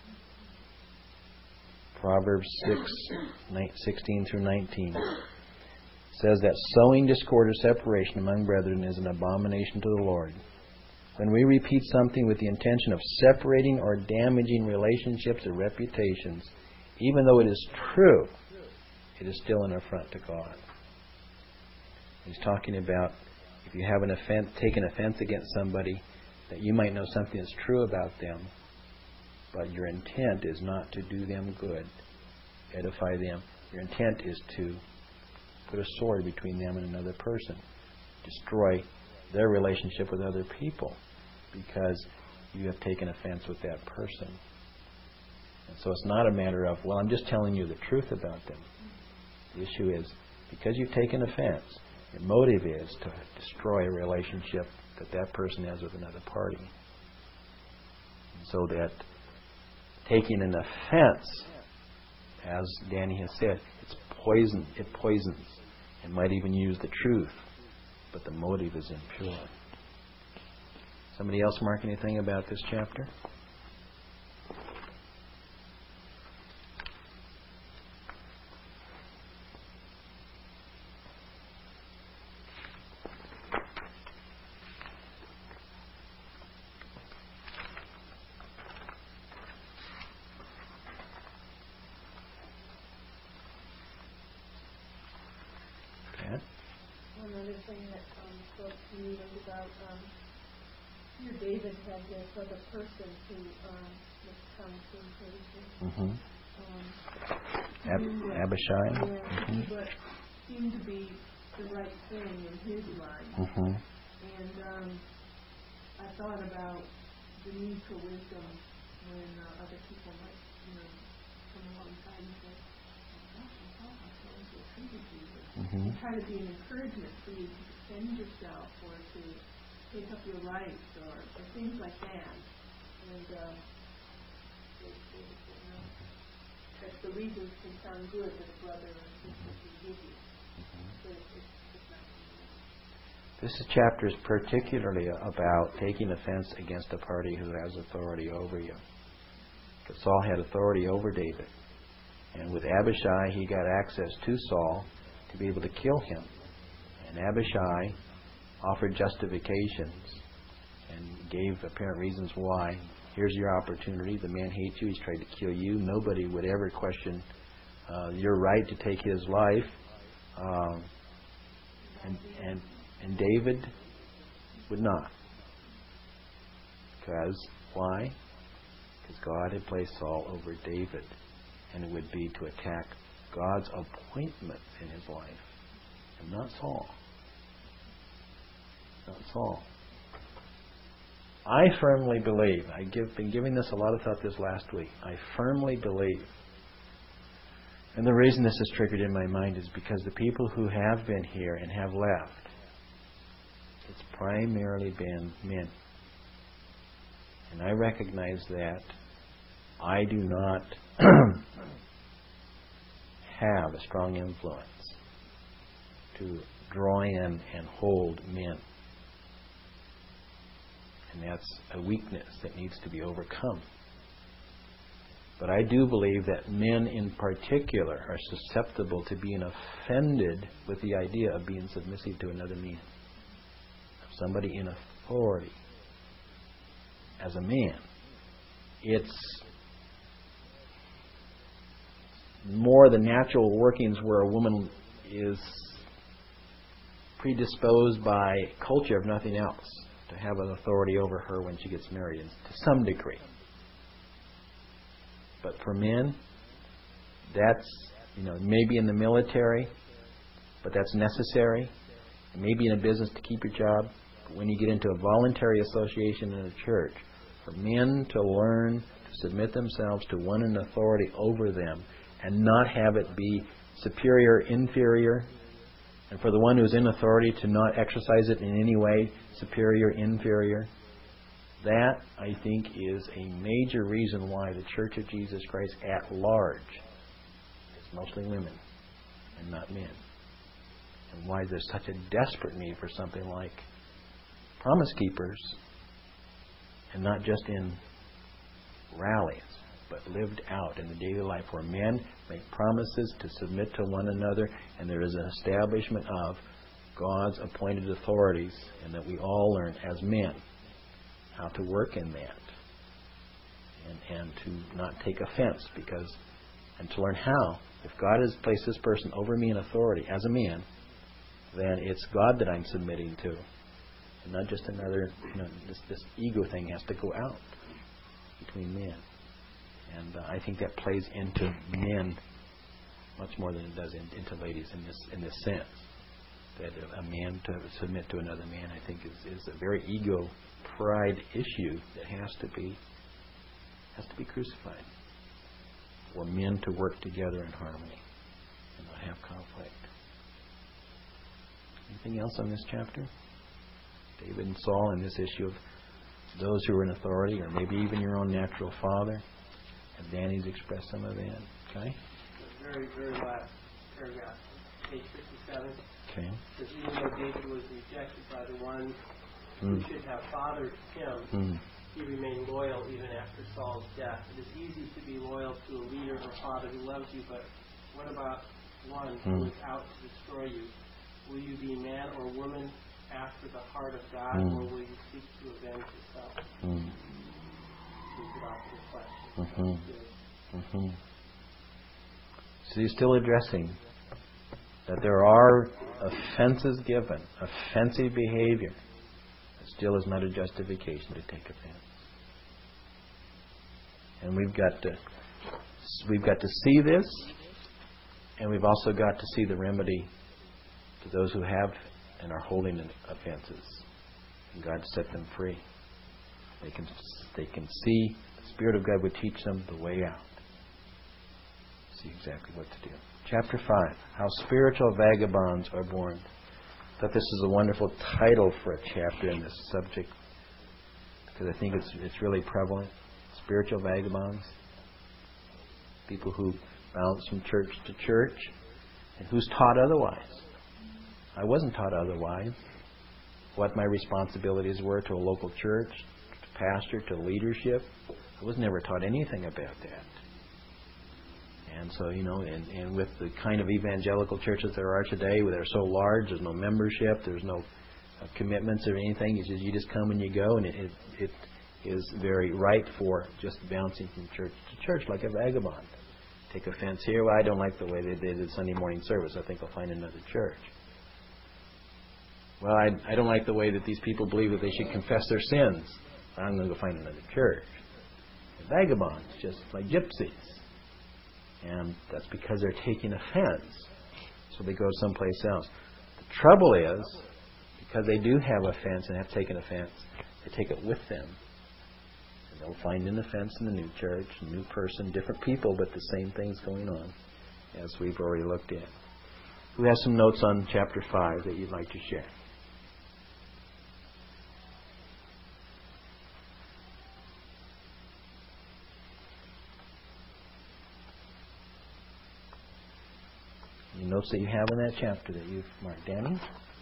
Proverbs 6:16 through 19 says that sowing discord or separation among brethren is an abomination to the Lord. When we repeat something with the intention of separating or damaging relationships or reputations, even though it is true, it is still an affront to God. He's talking about if you have taken offense against somebody, that you might know something is true about them, but your intent is not to do them good, edify them. Your intent is to put a sword between them and another person, destroy their relationship with other people because you have taken offense with that person. And so it's not a matter of, well, I'm just telling you the truth about them. The issue is, because you've taken offense, your motive is to destroy a relationship that person has with another party. And so that taking an offense, as Danny has said, it's poison. It poisons. It might even use the truth, but the motive is impure. Somebody else mark anything about this chapter? Another thing that spoke to me was about here David had this other person who was counseling crazy. Abishai. But seemed to be the right thing in his mind. And I thought about the need for wisdom when other people might, come alongside and say, "Gosh, I thought I was so treated you." And try to be an encouragement for you to defend yourself or to take up your rights or things like that. And that the reasons can sound good that a brother or sister can give you. But it's not. This chapter is particularly about taking offense against a party who has authority over you. Because Saul had authority over David. And with Abishai, he got access to Saul to be able to kill him. And Abishai offered justifications and gave apparent reasons why. Here's your opportunity. The man hates you. He's tried to kill you. Nobody would ever question your right to take his life. And David would not. Because, why? Because God had placed Saul over David. And it would be to attack God's appointment in his life. And not Saul. Not Saul. I firmly believe, I've been giving this a lot of thought this last week, I firmly believe, and the reason this is triggered in my mind is because the people who have been here and have left, it's primarily been men. And I recognize that I do not have a strong influence to draw in and hold men. And that's a weakness that needs to be overcome. But I do believe that men in particular are susceptible to being offended with the idea of being submissive to another man. Somebody in authority. As a man, it's more the natural workings where a woman is predisposed by culture, if nothing else, to have an authority over her when she gets married, to some degree. But for men, that's, maybe in the military, but that's necessary. Maybe in a business to keep your job. But when you get into a voluntary association in a church, for men to learn to submit themselves to one in authority over them and not have it be superior, inferior, and for the one who's in authority to not exercise it in any way, superior, inferior, that, I think, is a major reason why the Church of Jesus Christ at large is mostly women and not men. And why there's such a desperate need for something like Promise Keepers, and not just in rallies, but lived out in the daily life where men make promises to submit to one another, and there is an establishment of God's appointed authorities, and that we all learn as men how to work in that, and to not take offense, and to learn how. If God has placed this person over me in authority as a man, then it's God that I'm submitting to, and not just another. This ego thing has to go out between men. And I think that plays into men much more than it does into ladies in this sense. That a man to submit to another man, I think, is a very ego pride issue that has to be crucified. For men to work together in harmony and not have conflict. Anything else on this chapter? David and Saul and this issue of those who are in authority, or maybe even your own natural father. And Danny's expressed some of that. Okay? The very, very last paragraph, page 57. Okay. Says, even though David was rejected by the one who should have fathered him, he remained loyal even after Saul's death. It is easy to be loyal to a leader or father who loves you, but what about one who is out to destroy you? Will you be man or woman after the heart of God, or will you seek to avenge yourself? So he's still addressing that there are offenses given, offensive behavior. It still is not a justification to take offense. And we've got to see this, and we've also got to see the remedy to those who have and are holding offenses. And God set them free. They can see the Spirit of God would teach them the way out. See exactly what to do. Chapter 5, How Spiritual Vagabonds Are Born. I thought this is a wonderful title for a chapter in this subject, because I think it's really prevalent. Spiritual vagabonds. People who bounce from church to church, and who's taught otherwise. I wasn't taught otherwise. What my responsibilities were to a local church, to pastor, to leadership. I was never taught anything about that. And so, and with the kind of evangelical churches there are today, where they're so large, there's no membership, there's no commitments or anything. You just come and you go, and it is very ripe for just bouncing from church to church like a vagabond. Take offense here. Well, I don't like the way they did the Sunday morning service. I think I'll find another church. Well, I don't like the way that these people believe that they should confess their sins. I'm going to go find another church. Vagabonds, just like gypsies. And that's because they're taking offense. So they go someplace else. The trouble is, because they do have offense and have taken offense, they take it with them. And they'll find an offense in the new church, a new person, different people, but the same things going on, as we've already looked at. Who has some notes on chapter 5 that you'd like to share? Any notes that you have in that chapter that you've marked? Danny?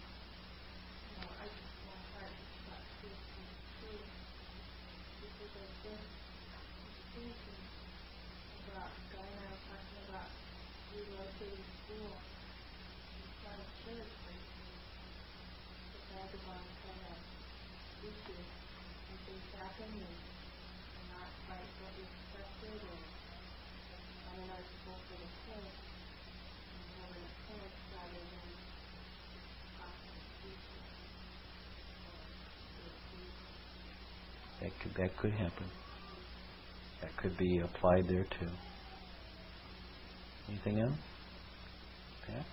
That could happen. That could be applied there too. Anything else? Pat?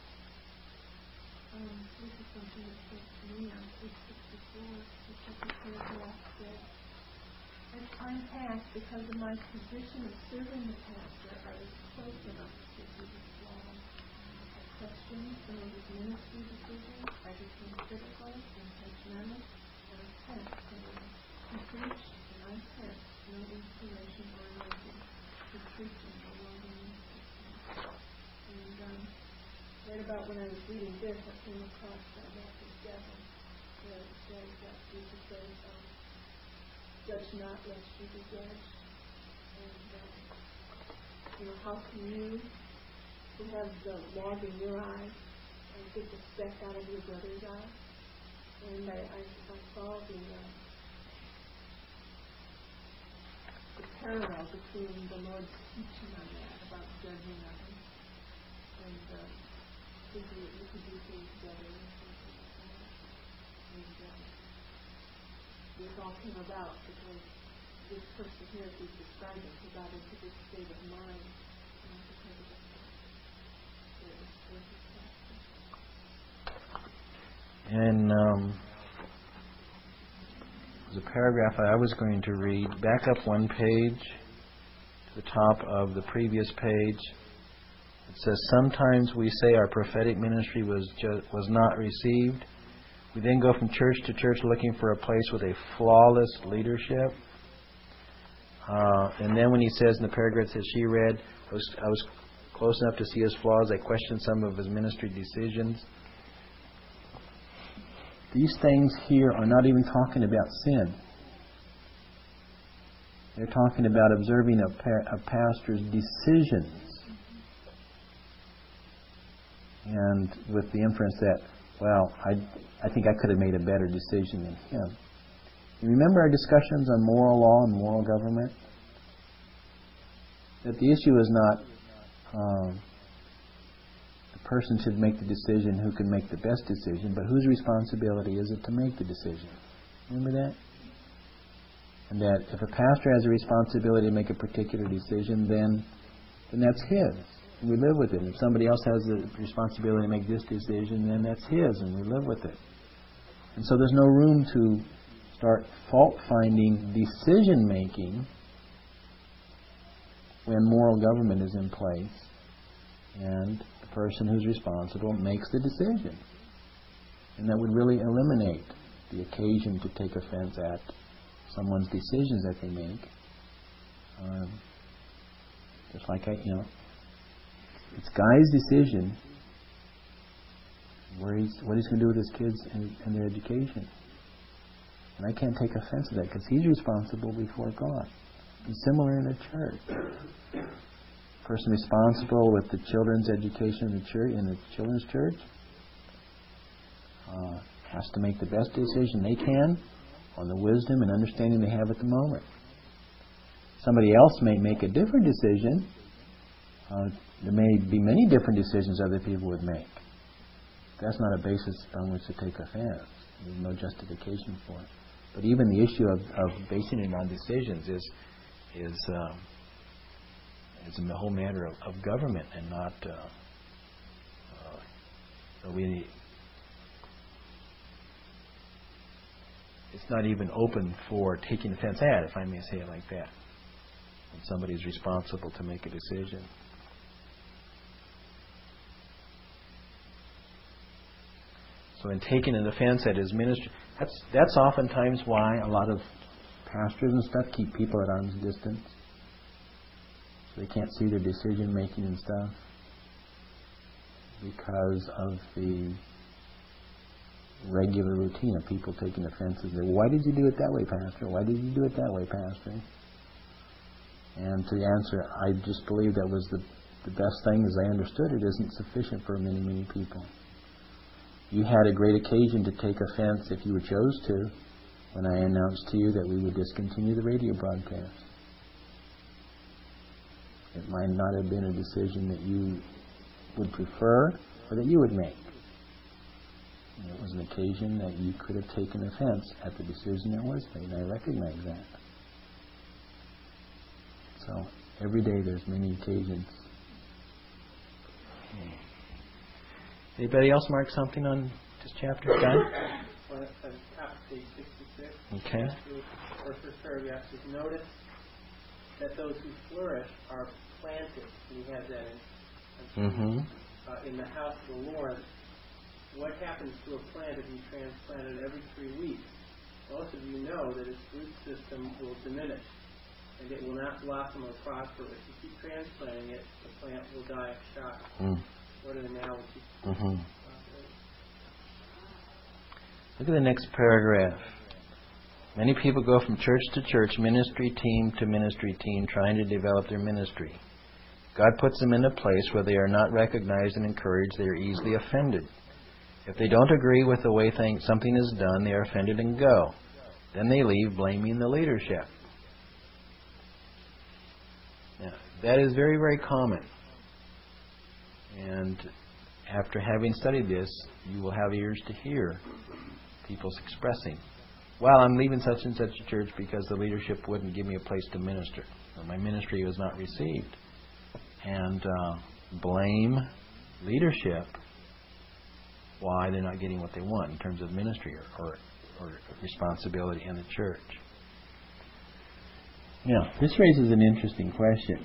This is something that says to me on page 64, the second paragraph says, as time passed, because of my position of serving the pastor, I was close enough to see his flaws. I questioned some of his ministry decisions. I became critical and judgmental and offense to him. He preached and I sent no inspiration or anointing to preaching or wilderness. And right about when I was reading this, I came across Matthew 7, where it says that Jesus says, judge not lest you be judged. And how can you, who have the log in your eye, get the speck out of your brother's eye? And I saw the parallel between the Lord's teaching on that, about judging others, and thinking that you could do things better and something like that. And this all came about because this person here, as he's describing, he got into this state of mind because of the And there's a paragraph I was going to read. Back up one page to the top of the previous page. It says, sometimes we say our prophetic ministry was not received. We then go from church to church looking for a place with a flawless leadership. And then when he says in the paragraph that she read, I was close enough to see his flaws. I questioned some of his ministry decisions. these things here are not even talking about sin. They're talking about observing a pastor's decisions. And with the inference that, well, I think I could have made a better decision than him. You remember our discussions on moral law and moral government? That the issue is not the person should make the decision who can make the best decision, but whose responsibility is it to make the decision? Remember that? And that if a pastor has a responsibility to make a particular decision, then that's his. And we live with it. If somebody else has the responsibility to make this decision, then that's his, and we live with it. And so there's no room to start fault-finding decision-making when moral government is in place and the person who's responsible makes the decision. And that would really eliminate the occasion to take offense at someone's decisions that they make. Just like it's Guy's decision what he's going to do with his kids and their education. And I can't take offense to that because he's responsible before God. It's similar in the church. Person responsible with the children's education in the children's church has to make the best decision they can on the wisdom and understanding they have at the moment. Somebody else may make a different decision. There may be many different decisions other people would make. That's not a basis on which to take offense. There's no justification for it. But even the issue of basing it on decisions is a whole matter of government and not it's not even open for taking offense at, if I may say it like that, when somebody's responsible to make a decision. So in taking an offense at his ministry, that's oftentimes why a lot of pastors and stuff keep people at arm's distance. So they can't see their decision making and stuff because of the regular routine of people taking offenses. Why did you do it that way, Pastor? Why did you do it that way, Pastor? And to answer, I just believe that was the best thing as I understood it isn't sufficient for many, many people. You had a great occasion to take offense if you chose to when I announced to you that we would discontinue the radio broadcast. It might not have been a decision that you would prefer or that you would make. And it was an occasion that you could have taken offense at the decision that was made, and I recognize that. So every day there's many occasions. Anybody else mark something on this chapter? Done? Well, that's top page 66. Okay. Or first paragraph says, notice that those who flourish are planted. And we have that in the house of the Lord. What happens to a plant if you transplant it every 3 weeks? Most of you know that its root system will diminish, and it will not blossom or prosper. If you keep transplanting it, the plant will die of shock. What an analogy. Look at the next paragraph. Many people go from church to church, ministry team to ministry team, trying to develop their ministry. God puts them in a place where they are not recognized and encouraged. They are easily offended. If they don't agree with the way something is done, they are offended and go. Then they leave blaming the leadership. Now, that is very, very common. And after having studied this, you will have ears to hear people's expressing, well, I'm leaving such and such a church because the leadership wouldn't give me a place to minister. Or my ministry was not received. And blame leadership why they're not getting what they want in terms of ministry or responsibility in the church. Now, this raises an interesting question.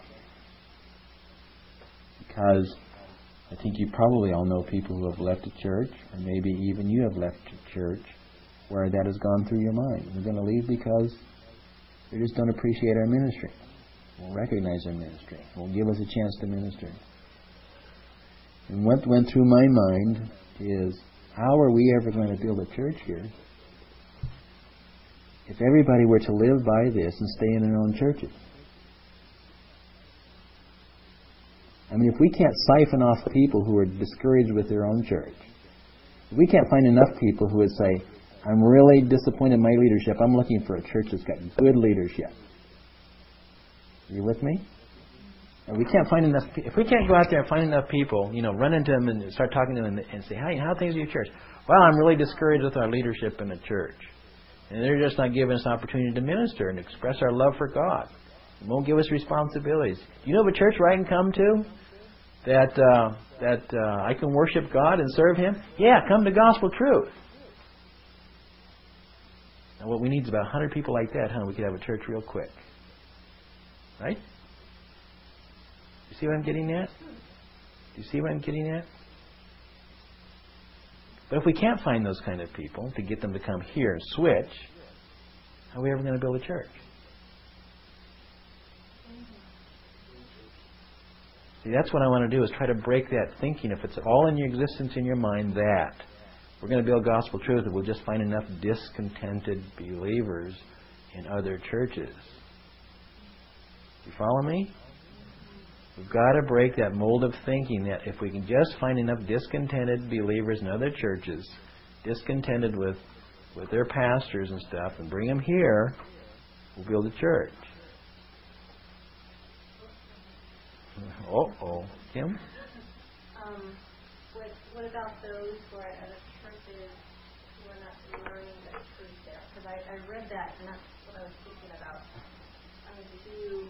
Because I think you probably all know people who have left a church, or maybe even you have left a church where that has gone through your mind. We're going to leave because they just don't appreciate our ministry. Won't recognize our ministry. Won't give us a chance to minister. And what went through my mind is, how are we ever going to build a church here if everybody were to live by this and stay in their own churches? I mean, if we can't siphon off people who are discouraged with their own church, if we can't find enough people who would say, I'm really disappointed in my leadership, I'm looking for a church that's got good leadership. Are you with me? And we can't find enough. If we can't go out there and find enough people, run into them and start talking to them and say, "Hey, how are things at your church?" Well, I'm really discouraged with our leadership in the church, and they're just not giving us an opportunity to minister and express our love for God. They won't give us responsibilities. Do you know of a church where I can come to that I can worship God and serve Him? Yeah, come to Gospel Truth. Now, what we need is about 100 people like that, huh? We could have a church real quick. Right? You see what I'm getting at? Do you see what I'm getting at? But if we can't find those kind of people to get them to come here and switch, how are we ever going to build a church? See, that's what I want to do, is try to break that thinking. If it's all in your existence in your mind that we're going to build Gospel Truth, that we'll just find enough discontented believers in other churches. You follow me? We've got to break that mold of thinking that if we can just find enough discontented believers in other churches, discontented with their pastors and stuff, and bring them here, we'll build a church. Kim? What about those who are at other churches who are not learning the truth there? Because I read that, and that's what I was thinking about. I mean,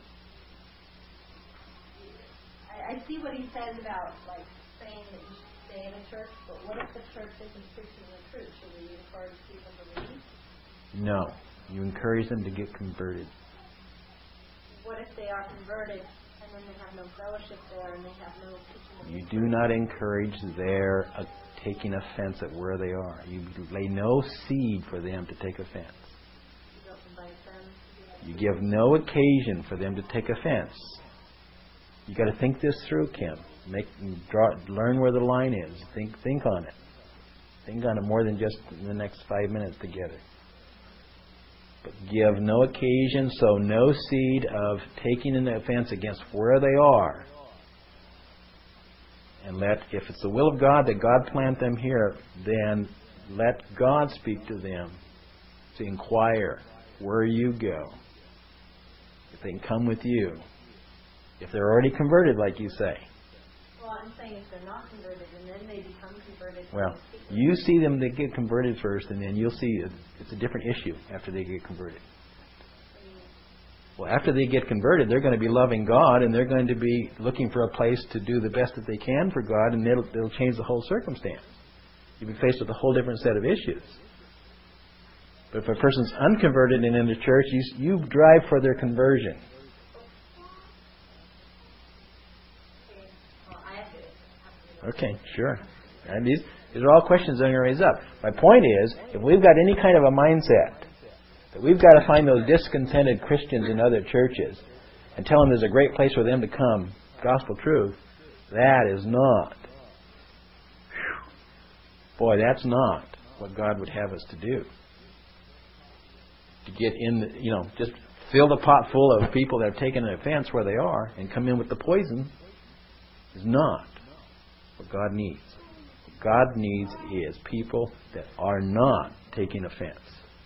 I see what he says about saying that you should stay in a church, but what if the church isn't preaching the truth? Should we encourage people to leave? No. You encourage them to get converted. What if they are converted and then they have no fellowship there and they have no teaching? You do not encourage their taking offense at where they are. You lay no seed for them to take offense. You don't invite them. You give no occasion for them to take offense. You got to think this through, Kim. Learn where the line is. Think on it. Think on it more than just the next 5 minutes together. But give no occasion, sow no seed of taking an offense against where they are. And if it's the will of God that God plant them here, then let God speak to them to inquire where you go. If they can come with you. If they're already converted, like you say. Well, I'm saying if they're not converted and then they become converted. Well, you see them that get converted first, and then you'll see it's a different issue after they get converted. Well, after they get converted, they're going to be loving God, and they're going to be looking for a place to do the best that they can for God, and it'll change the whole circumstance. You'll be faced with a whole different set of issues. But if a person's unconverted and in the church, you drive for their conversion. Okay, sure. And these are all questions I'm going to raise up. My point is, if we've got any kind of a mindset that we've got to find those discontented Christians in other churches and tell them there's a great place for them to come, Gospel Truth, that is not. Boy, that's not what God would have us to do. To get in, just fill the pot full of people that have taken an offense where they are and come in with the poison is not what God needs. What God needs is people that are not taking offense.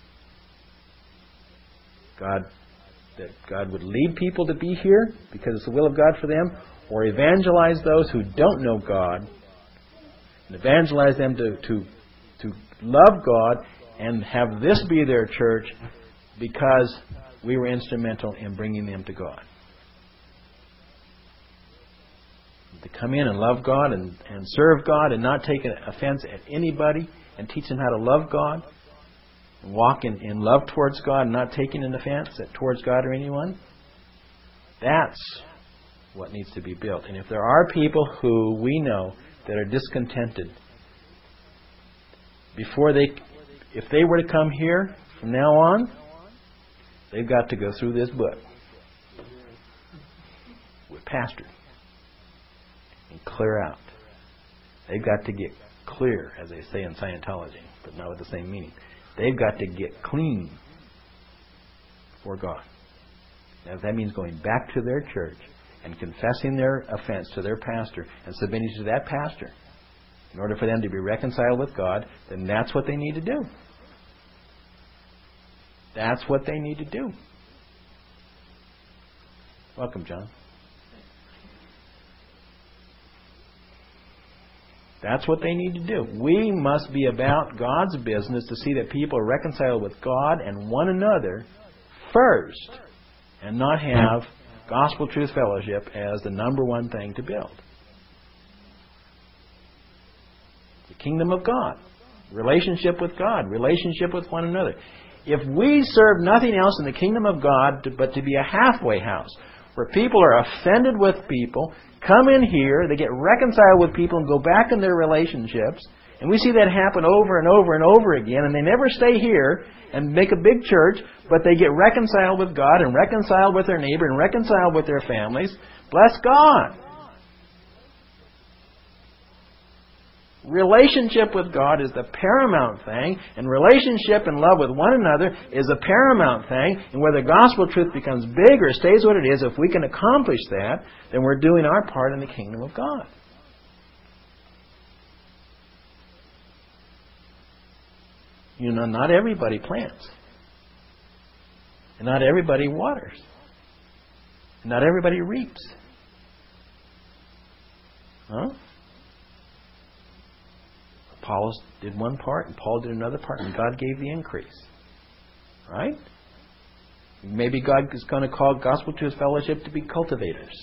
That God would lead people to be here because it's the will of God for them, or evangelize those who don't know God, and evangelize them to love God and have this be their church because we were instrumental in bringing them to God. To come in and love God and serve God and not take offense at anybody and teach them how to love God and walk in love towards God and not taking an offense towards God or anyone. That's what needs to be built. And if there are people who we know that are discontented, if they were to come here from now on, they've got to go through this book with pastor and clear out. They've got to get clear, as they say in Scientology, but not with the same meaning. They've got to get clean for God. Now, that means going back to their church and confessing their offense to their pastor and submitting to that pastor in order for them to be reconciled with God, then that's what they need to do. That's what they need to do. Welcome, John. That's what they need to do. We must be about God's business to see that people are reconciled with God and one another first, and not have Gospel Truth Fellowship as the number one thing to build. The kingdom of God. Relationship with God. Relationship with one another. If we serve nothing else in the kingdom of God but to be a halfway house, where people are offended with people, come in here, they get reconciled with people and go back in their relationships, and we see that happen over and over and over again, and they never stay here and make a big church, but they get reconciled with God and reconciled with their neighbor and reconciled with their families. Bless God! Relationship with God is the paramount thing, and relationship and love with one another is the paramount thing, and whether gospel truth becomes big or stays what it is, if we can accomplish that, then we're doing our part in the kingdom of God. You know, not everybody plants. And not everybody waters. And not everybody reaps. Huh? Apollos did one part and Paul did another part, and God gave the increase. Right? Maybe God is going to call Gospel Truth Fellowship to be cultivators.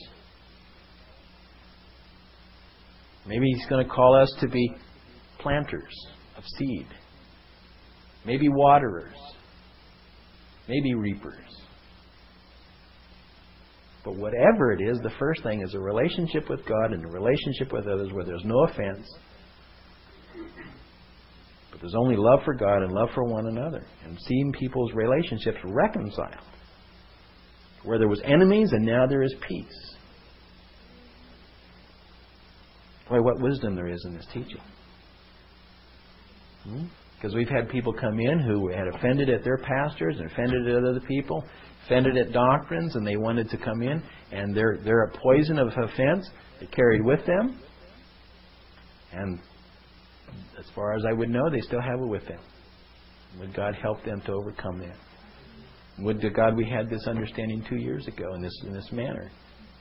Maybe He's going to call us to be planters of seed. Maybe waterers. Maybe reapers. But whatever it is, the first thing is a relationship with God and a relationship with others where there's no offense, but there's only love for God and love for one another, and seeing people's relationships reconciled. Where there was enemies and now there is peace. Boy, what wisdom there is in this teaching. Because we've had people come in who had offended at their pastors and offended at other people, offended at doctrines, and they wanted to come in, and they're a poison of offense they carried with them. And as far as I would know, they still have it with them. Would God help them to overcome that? Would to God we had this understanding 2 years ago in this manner.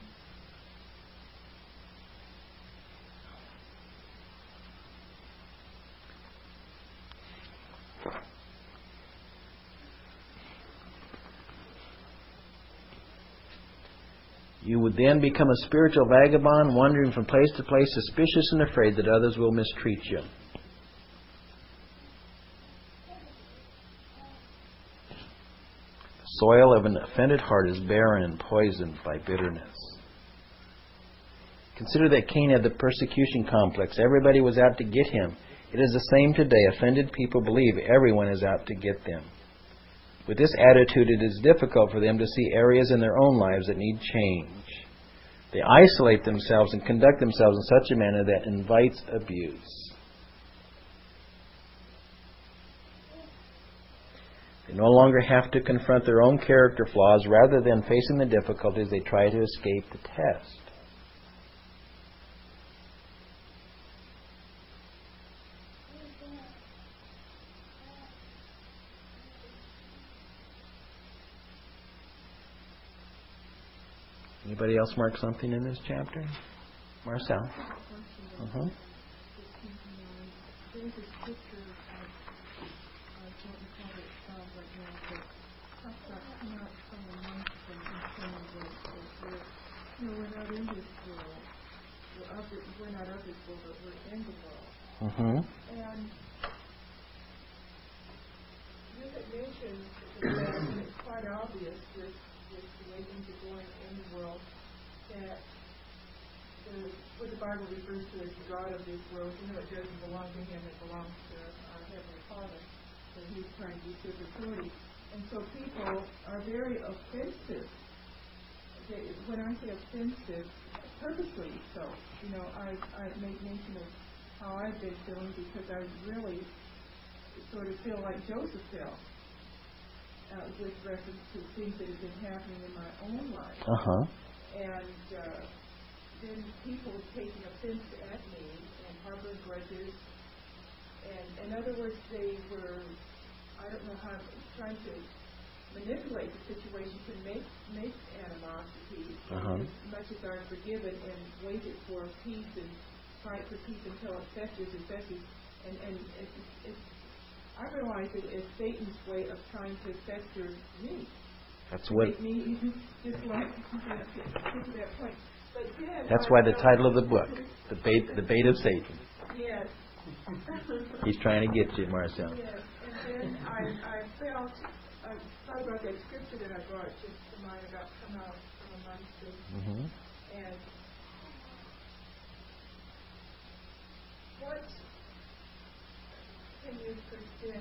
You would then become a spiritual vagabond, wandering from place to place, suspicious and afraid that others will mistreat you. The soil of an offended heart is barren and poisoned by bitterness. Consider that Cain had the persecution complex. Everybody was out to get him. It is the same today. Offended people believe everyone is out to get them. With this attitude, it is difficult for them to see areas in their own lives that need change. They isolate themselves and conduct themselves in such a manner that invites abuse. They no longer have to confront their own character flaws. Rather than facing the difficulties, they try to escape the test. Anybody else mark something in this chapter? Marcel? There's a scripture, I don't recall what it sounds right now, but talks about coming out from amongst them and saying that we're not in this world. We're not of this world, but we're in the world. And you had mentioned that it's quite obvious with the way things are going in the world that what the Bible refers to as the God of this world, it doesn't belong to Him, it belongs to our Heavenly Father, and He's trying to usurp authority. And so people are very offensive. When I say offensive, purposely so. I've made mention of how I've been feeling, because I really sort of feel like Joseph felt with reference to things that have been happening in my own life. Uh-huh. And then people taking offense at me and harboring grudges. And in other words, they were, I don't know how, trying to manipulate the situation to make animosity as much as I'm forgiven, and waited for peace and fight for peace until it festers and festers. And it's I realize it is Satan's way of trying to fester me. That's what. Make me just like get to that point. But then That's why the title of the book, the bait of Satan. Yes. He's trying to get you, Marcel. Yes. And then I felt, I thought about that scripture that I brought just to mind about come out from amongst them. Mm-hmm. And what can you present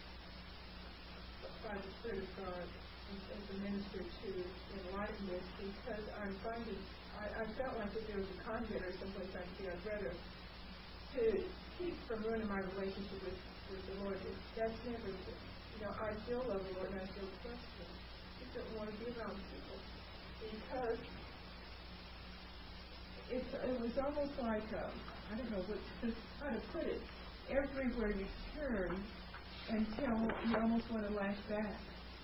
by the Spirit of God as a minister to enlighten this? Because I'm finding, I felt like if there was a convent or someplace I could be, I'd rather to keep from ruining my relationship with the Lord. That's never, I still love the Lord and I still trust Him. I just don't want to be around people because it was almost like, I don't know how to put it. Everywhere you turn until you almost want to lash back.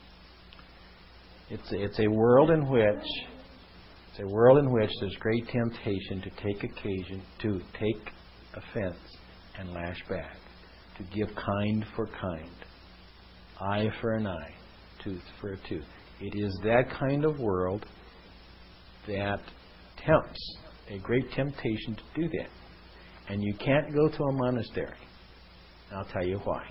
It's a world in which there's great temptation to take offense and lash back, to give kind for kind, eye for an eye, tooth for a tooth. It is that kind of world that tempts, a great temptation to do that. And you can't go to a monastery. I'll tell you why.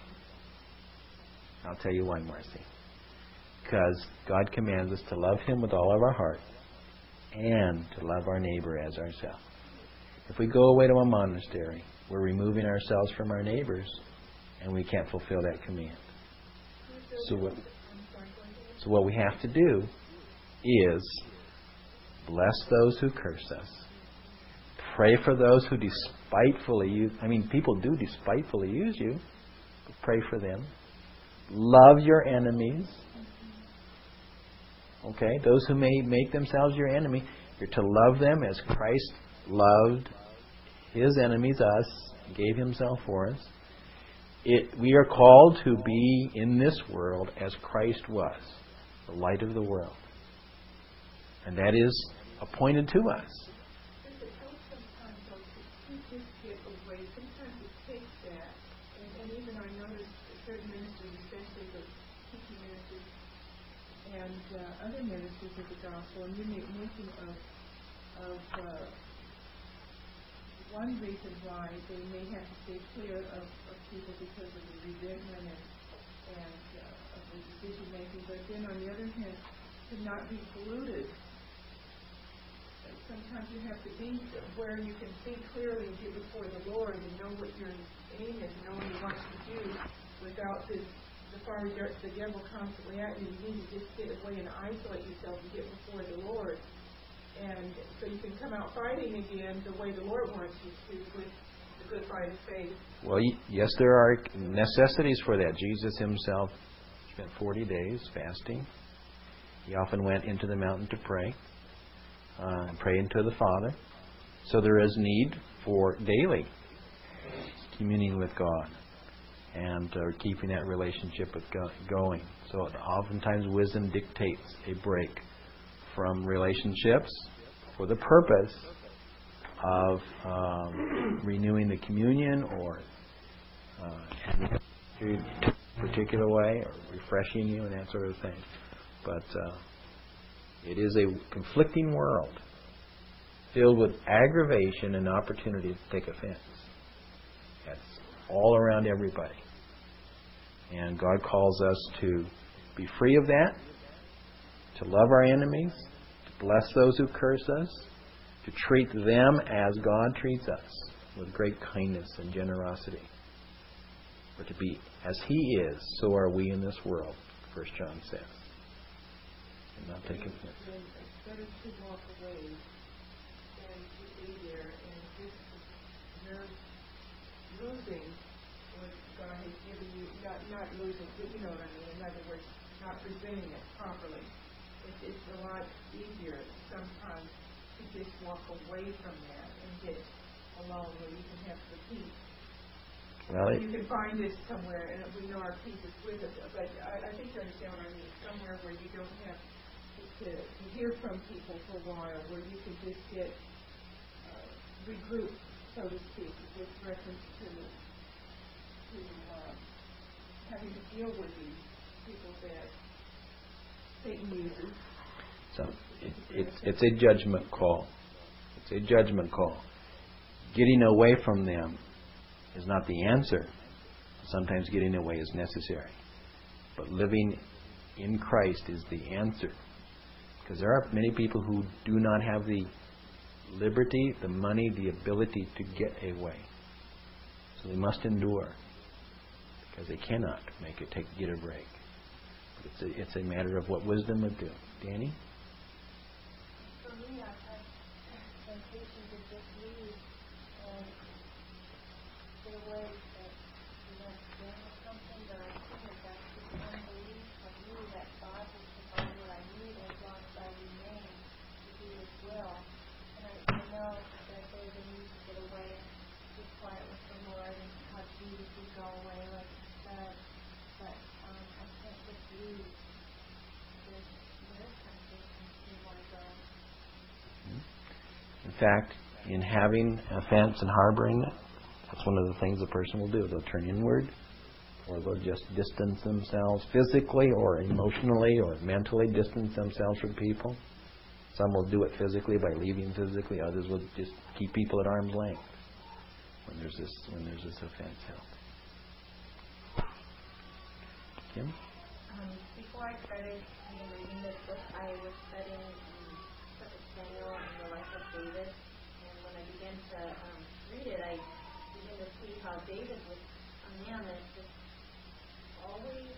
Marcy. Because God commands us to love Him with all of our heart and to love our neighbor as ourselves. If we go away to a monastery, we're removing ourselves from our neighbors, and we can't fulfill that command. So what we have to do is bless those who curse us. Pray for those who despitefully use. People do despitefully use you. Pray for them. Love your enemies. Okay? Those who may make themselves your enemy, you're to love them as Christ loved His enemies, us, gave Himself for us. We are called to be in this world as Christ was, the light of the world. And that is appointed to us. Other ministers of the gospel, and you make mention of one reason why they may have to stay clear of people because of the resentment and of the decision making, but then on the other hand, to not be polluted. Sometimes you have to be where you can think clearly and get before the Lord and know what your aim is, know what He wants you to do without the fiery darts of the devil constantly at you. You need to just get away and isolate yourself and get before the Lord. And so you can come out fighting again the way the Lord wants you to, with the good fight of faith. Well, yes, there are necessities for that. Jesus Himself spent 40 days fasting. He often went into the mountain to pray, and pray into the Father. So there is need for daily communing with God and keeping that relationship going. So oftentimes wisdom dictates a break from relationships for the purpose of renewing the communion or having a particular way or refreshing you and that sort of thing. But it is a conflicting world filled with aggravation and opportunity to take offense. That's all around everybody. And God calls us to be free of that, to love our enemies, to bless those who curse us, to treat them as God treats us, with great kindness and generosity. For to be as He is, so are we in this world, 1 John says. And not take offense. It's better to walk away than to be there and just nerve losing what God has given you, not losing, but you know what I mean. In other words, not presenting it properly. It's a lot easier sometimes to just walk away from that and get alone where you can have the peace. Well, You can find this somewhere, and we know our peace is with us. But I think you understand what I mean. Somewhere where you don't have to hear from people for a while, where you can just get regrouped, so to speak, with reference to having to deal with these people that Satan uses. so it's a judgment call. It's a judgment call. Getting away from them is not the answer. Sometimes getting away is necessary. But living in Christ is the answer. Because there are many people who do not have the liberty, the money, the ability to get away. So they must endure. Because they cannot get a break. It's a matter of what wisdom would do. Danny? For me, I've had temptation to just leave and get away that stand with something, but I think that that's just unbelief from me that God will provide what I need as long as I remain to do His will. And I know that there's a need to get away, be quiet with the Lord, and have Jesus to go away, like you said. But I can't just leave. There's temptation to want to go. In fact, in having offense and harboring it, that's one of the things a person will do. They'll turn inward, or they'll just distance themselves physically or emotionally or mentally distance themselves from people. Some will do it physically by leaving physically. Others will just keep people at arm's length when there's this offense held. Kim? Before I started reading this book, I was studying Samuel and the life of David. And when I began to read it, I began to see how David was a man that just always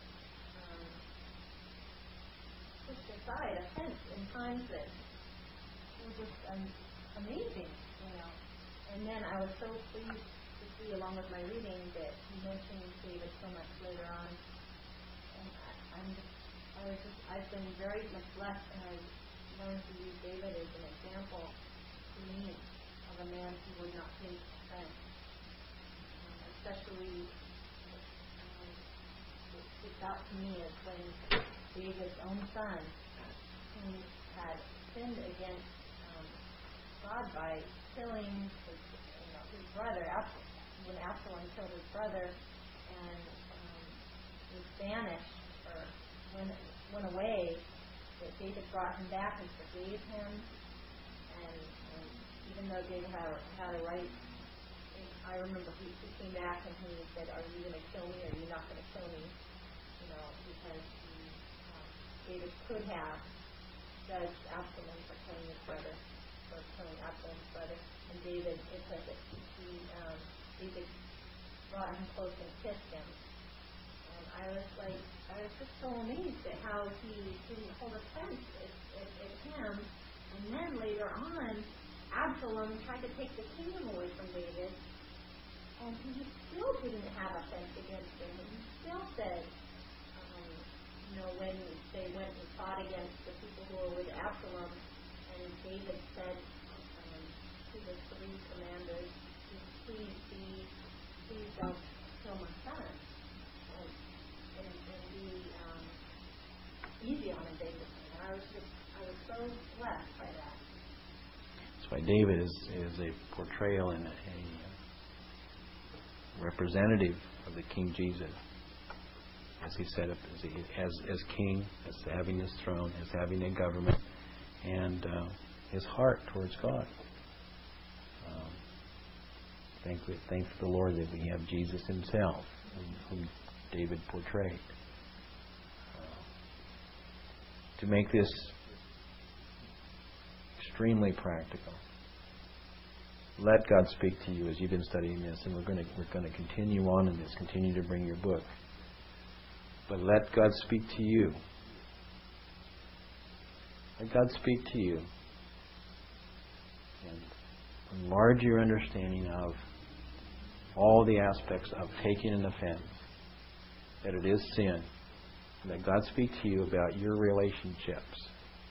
pushed aside offense in times that were just amazing, you know. And then I was so pleased to see, along with my reading, that he mentioned David so much later on. And I've been very much blessed, and I've learned to use David as an example to me of a man who would not take offense. Especially, what sticks out to me is when David's own son, who had sinned against God by killing his brother, when Absalom killed his brother, and was banished or went away, that David brought him back and forgave him. And even though David had a right, I remember he came back and he said, "Are you going to kill me? Or are you not going to kill me?" You know, because David could have judged Absalom for killing his brother, for killing Absalom's brother. And David, it says that David brought him close and kissed him. And I was just so amazed at how he didn't hold offense at him. And then later on, Absalom tried to take the kingdom away from David, and he still didn't have offense against him. And he still said, when they went and fought against the people who were with Absalom, and David said to the three commanders, please don't kill my son. And be easy on him, David. And I was so blessed by that. That's why David is a portrayal and a representative of the King Jesus, as he set up as king, as having his throne, as having a government, and his heart towards God. Thank the Lord that we have Jesus himself, whom David portrayed. To make this extremely practical, let God speak to you as you've been studying this, and we're going to continue on in this. Continue to bring your book, but let God speak to you. Let God speak to you, and enlarge your understanding of all the aspects of taking an offense, that it is sin, and that God speaks to you about your relationships.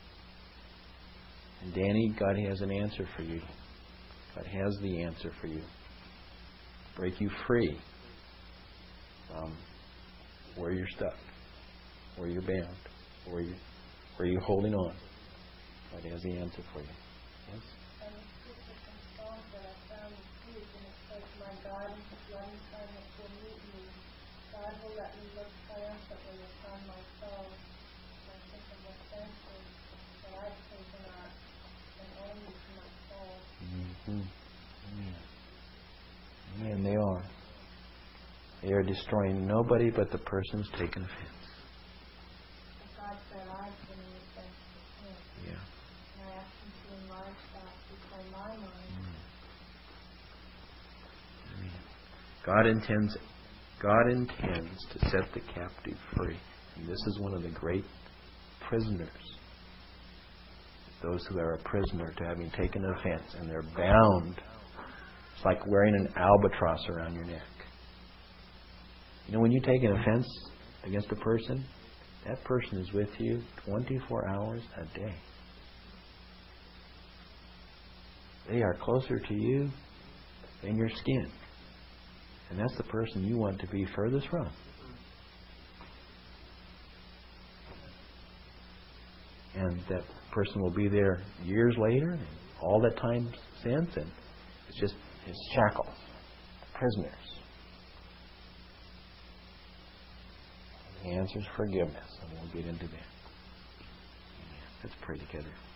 And Danny, God has an answer for you. God has the answer for you. Break you free from where you're stuck, where you're bound, where you're holding on. God has the answer for you. Yes? And it's just a song that I found in peace, and it says, "My God, in His loving kindness will meet me. God will let me look triumphantly upon my foe. I think of the offenses that I've taken on, and only to my soul." Mm-hmm. Amen. Amen. They are. They are destroying nobody but the person who's taken offense. God said, "I've been the offense to Him." Yeah. And I asked Him to enlarge that before my mind. Amen. God intends to set the captive free. And this is one of the great prisoners. Those who are a prisoner to having taken an offense, and they're bound. It's like wearing an albatross around your neck. You know, when you take an offense against a person, that person is with you 24 hours a day. They are closer to you than your skin. And that's the person you want to be furthest from. And that person will be there years later, and all that time since, and it's just his shackles, prisoners. The answer is forgiveness, and we'll get into that. Let's pray together.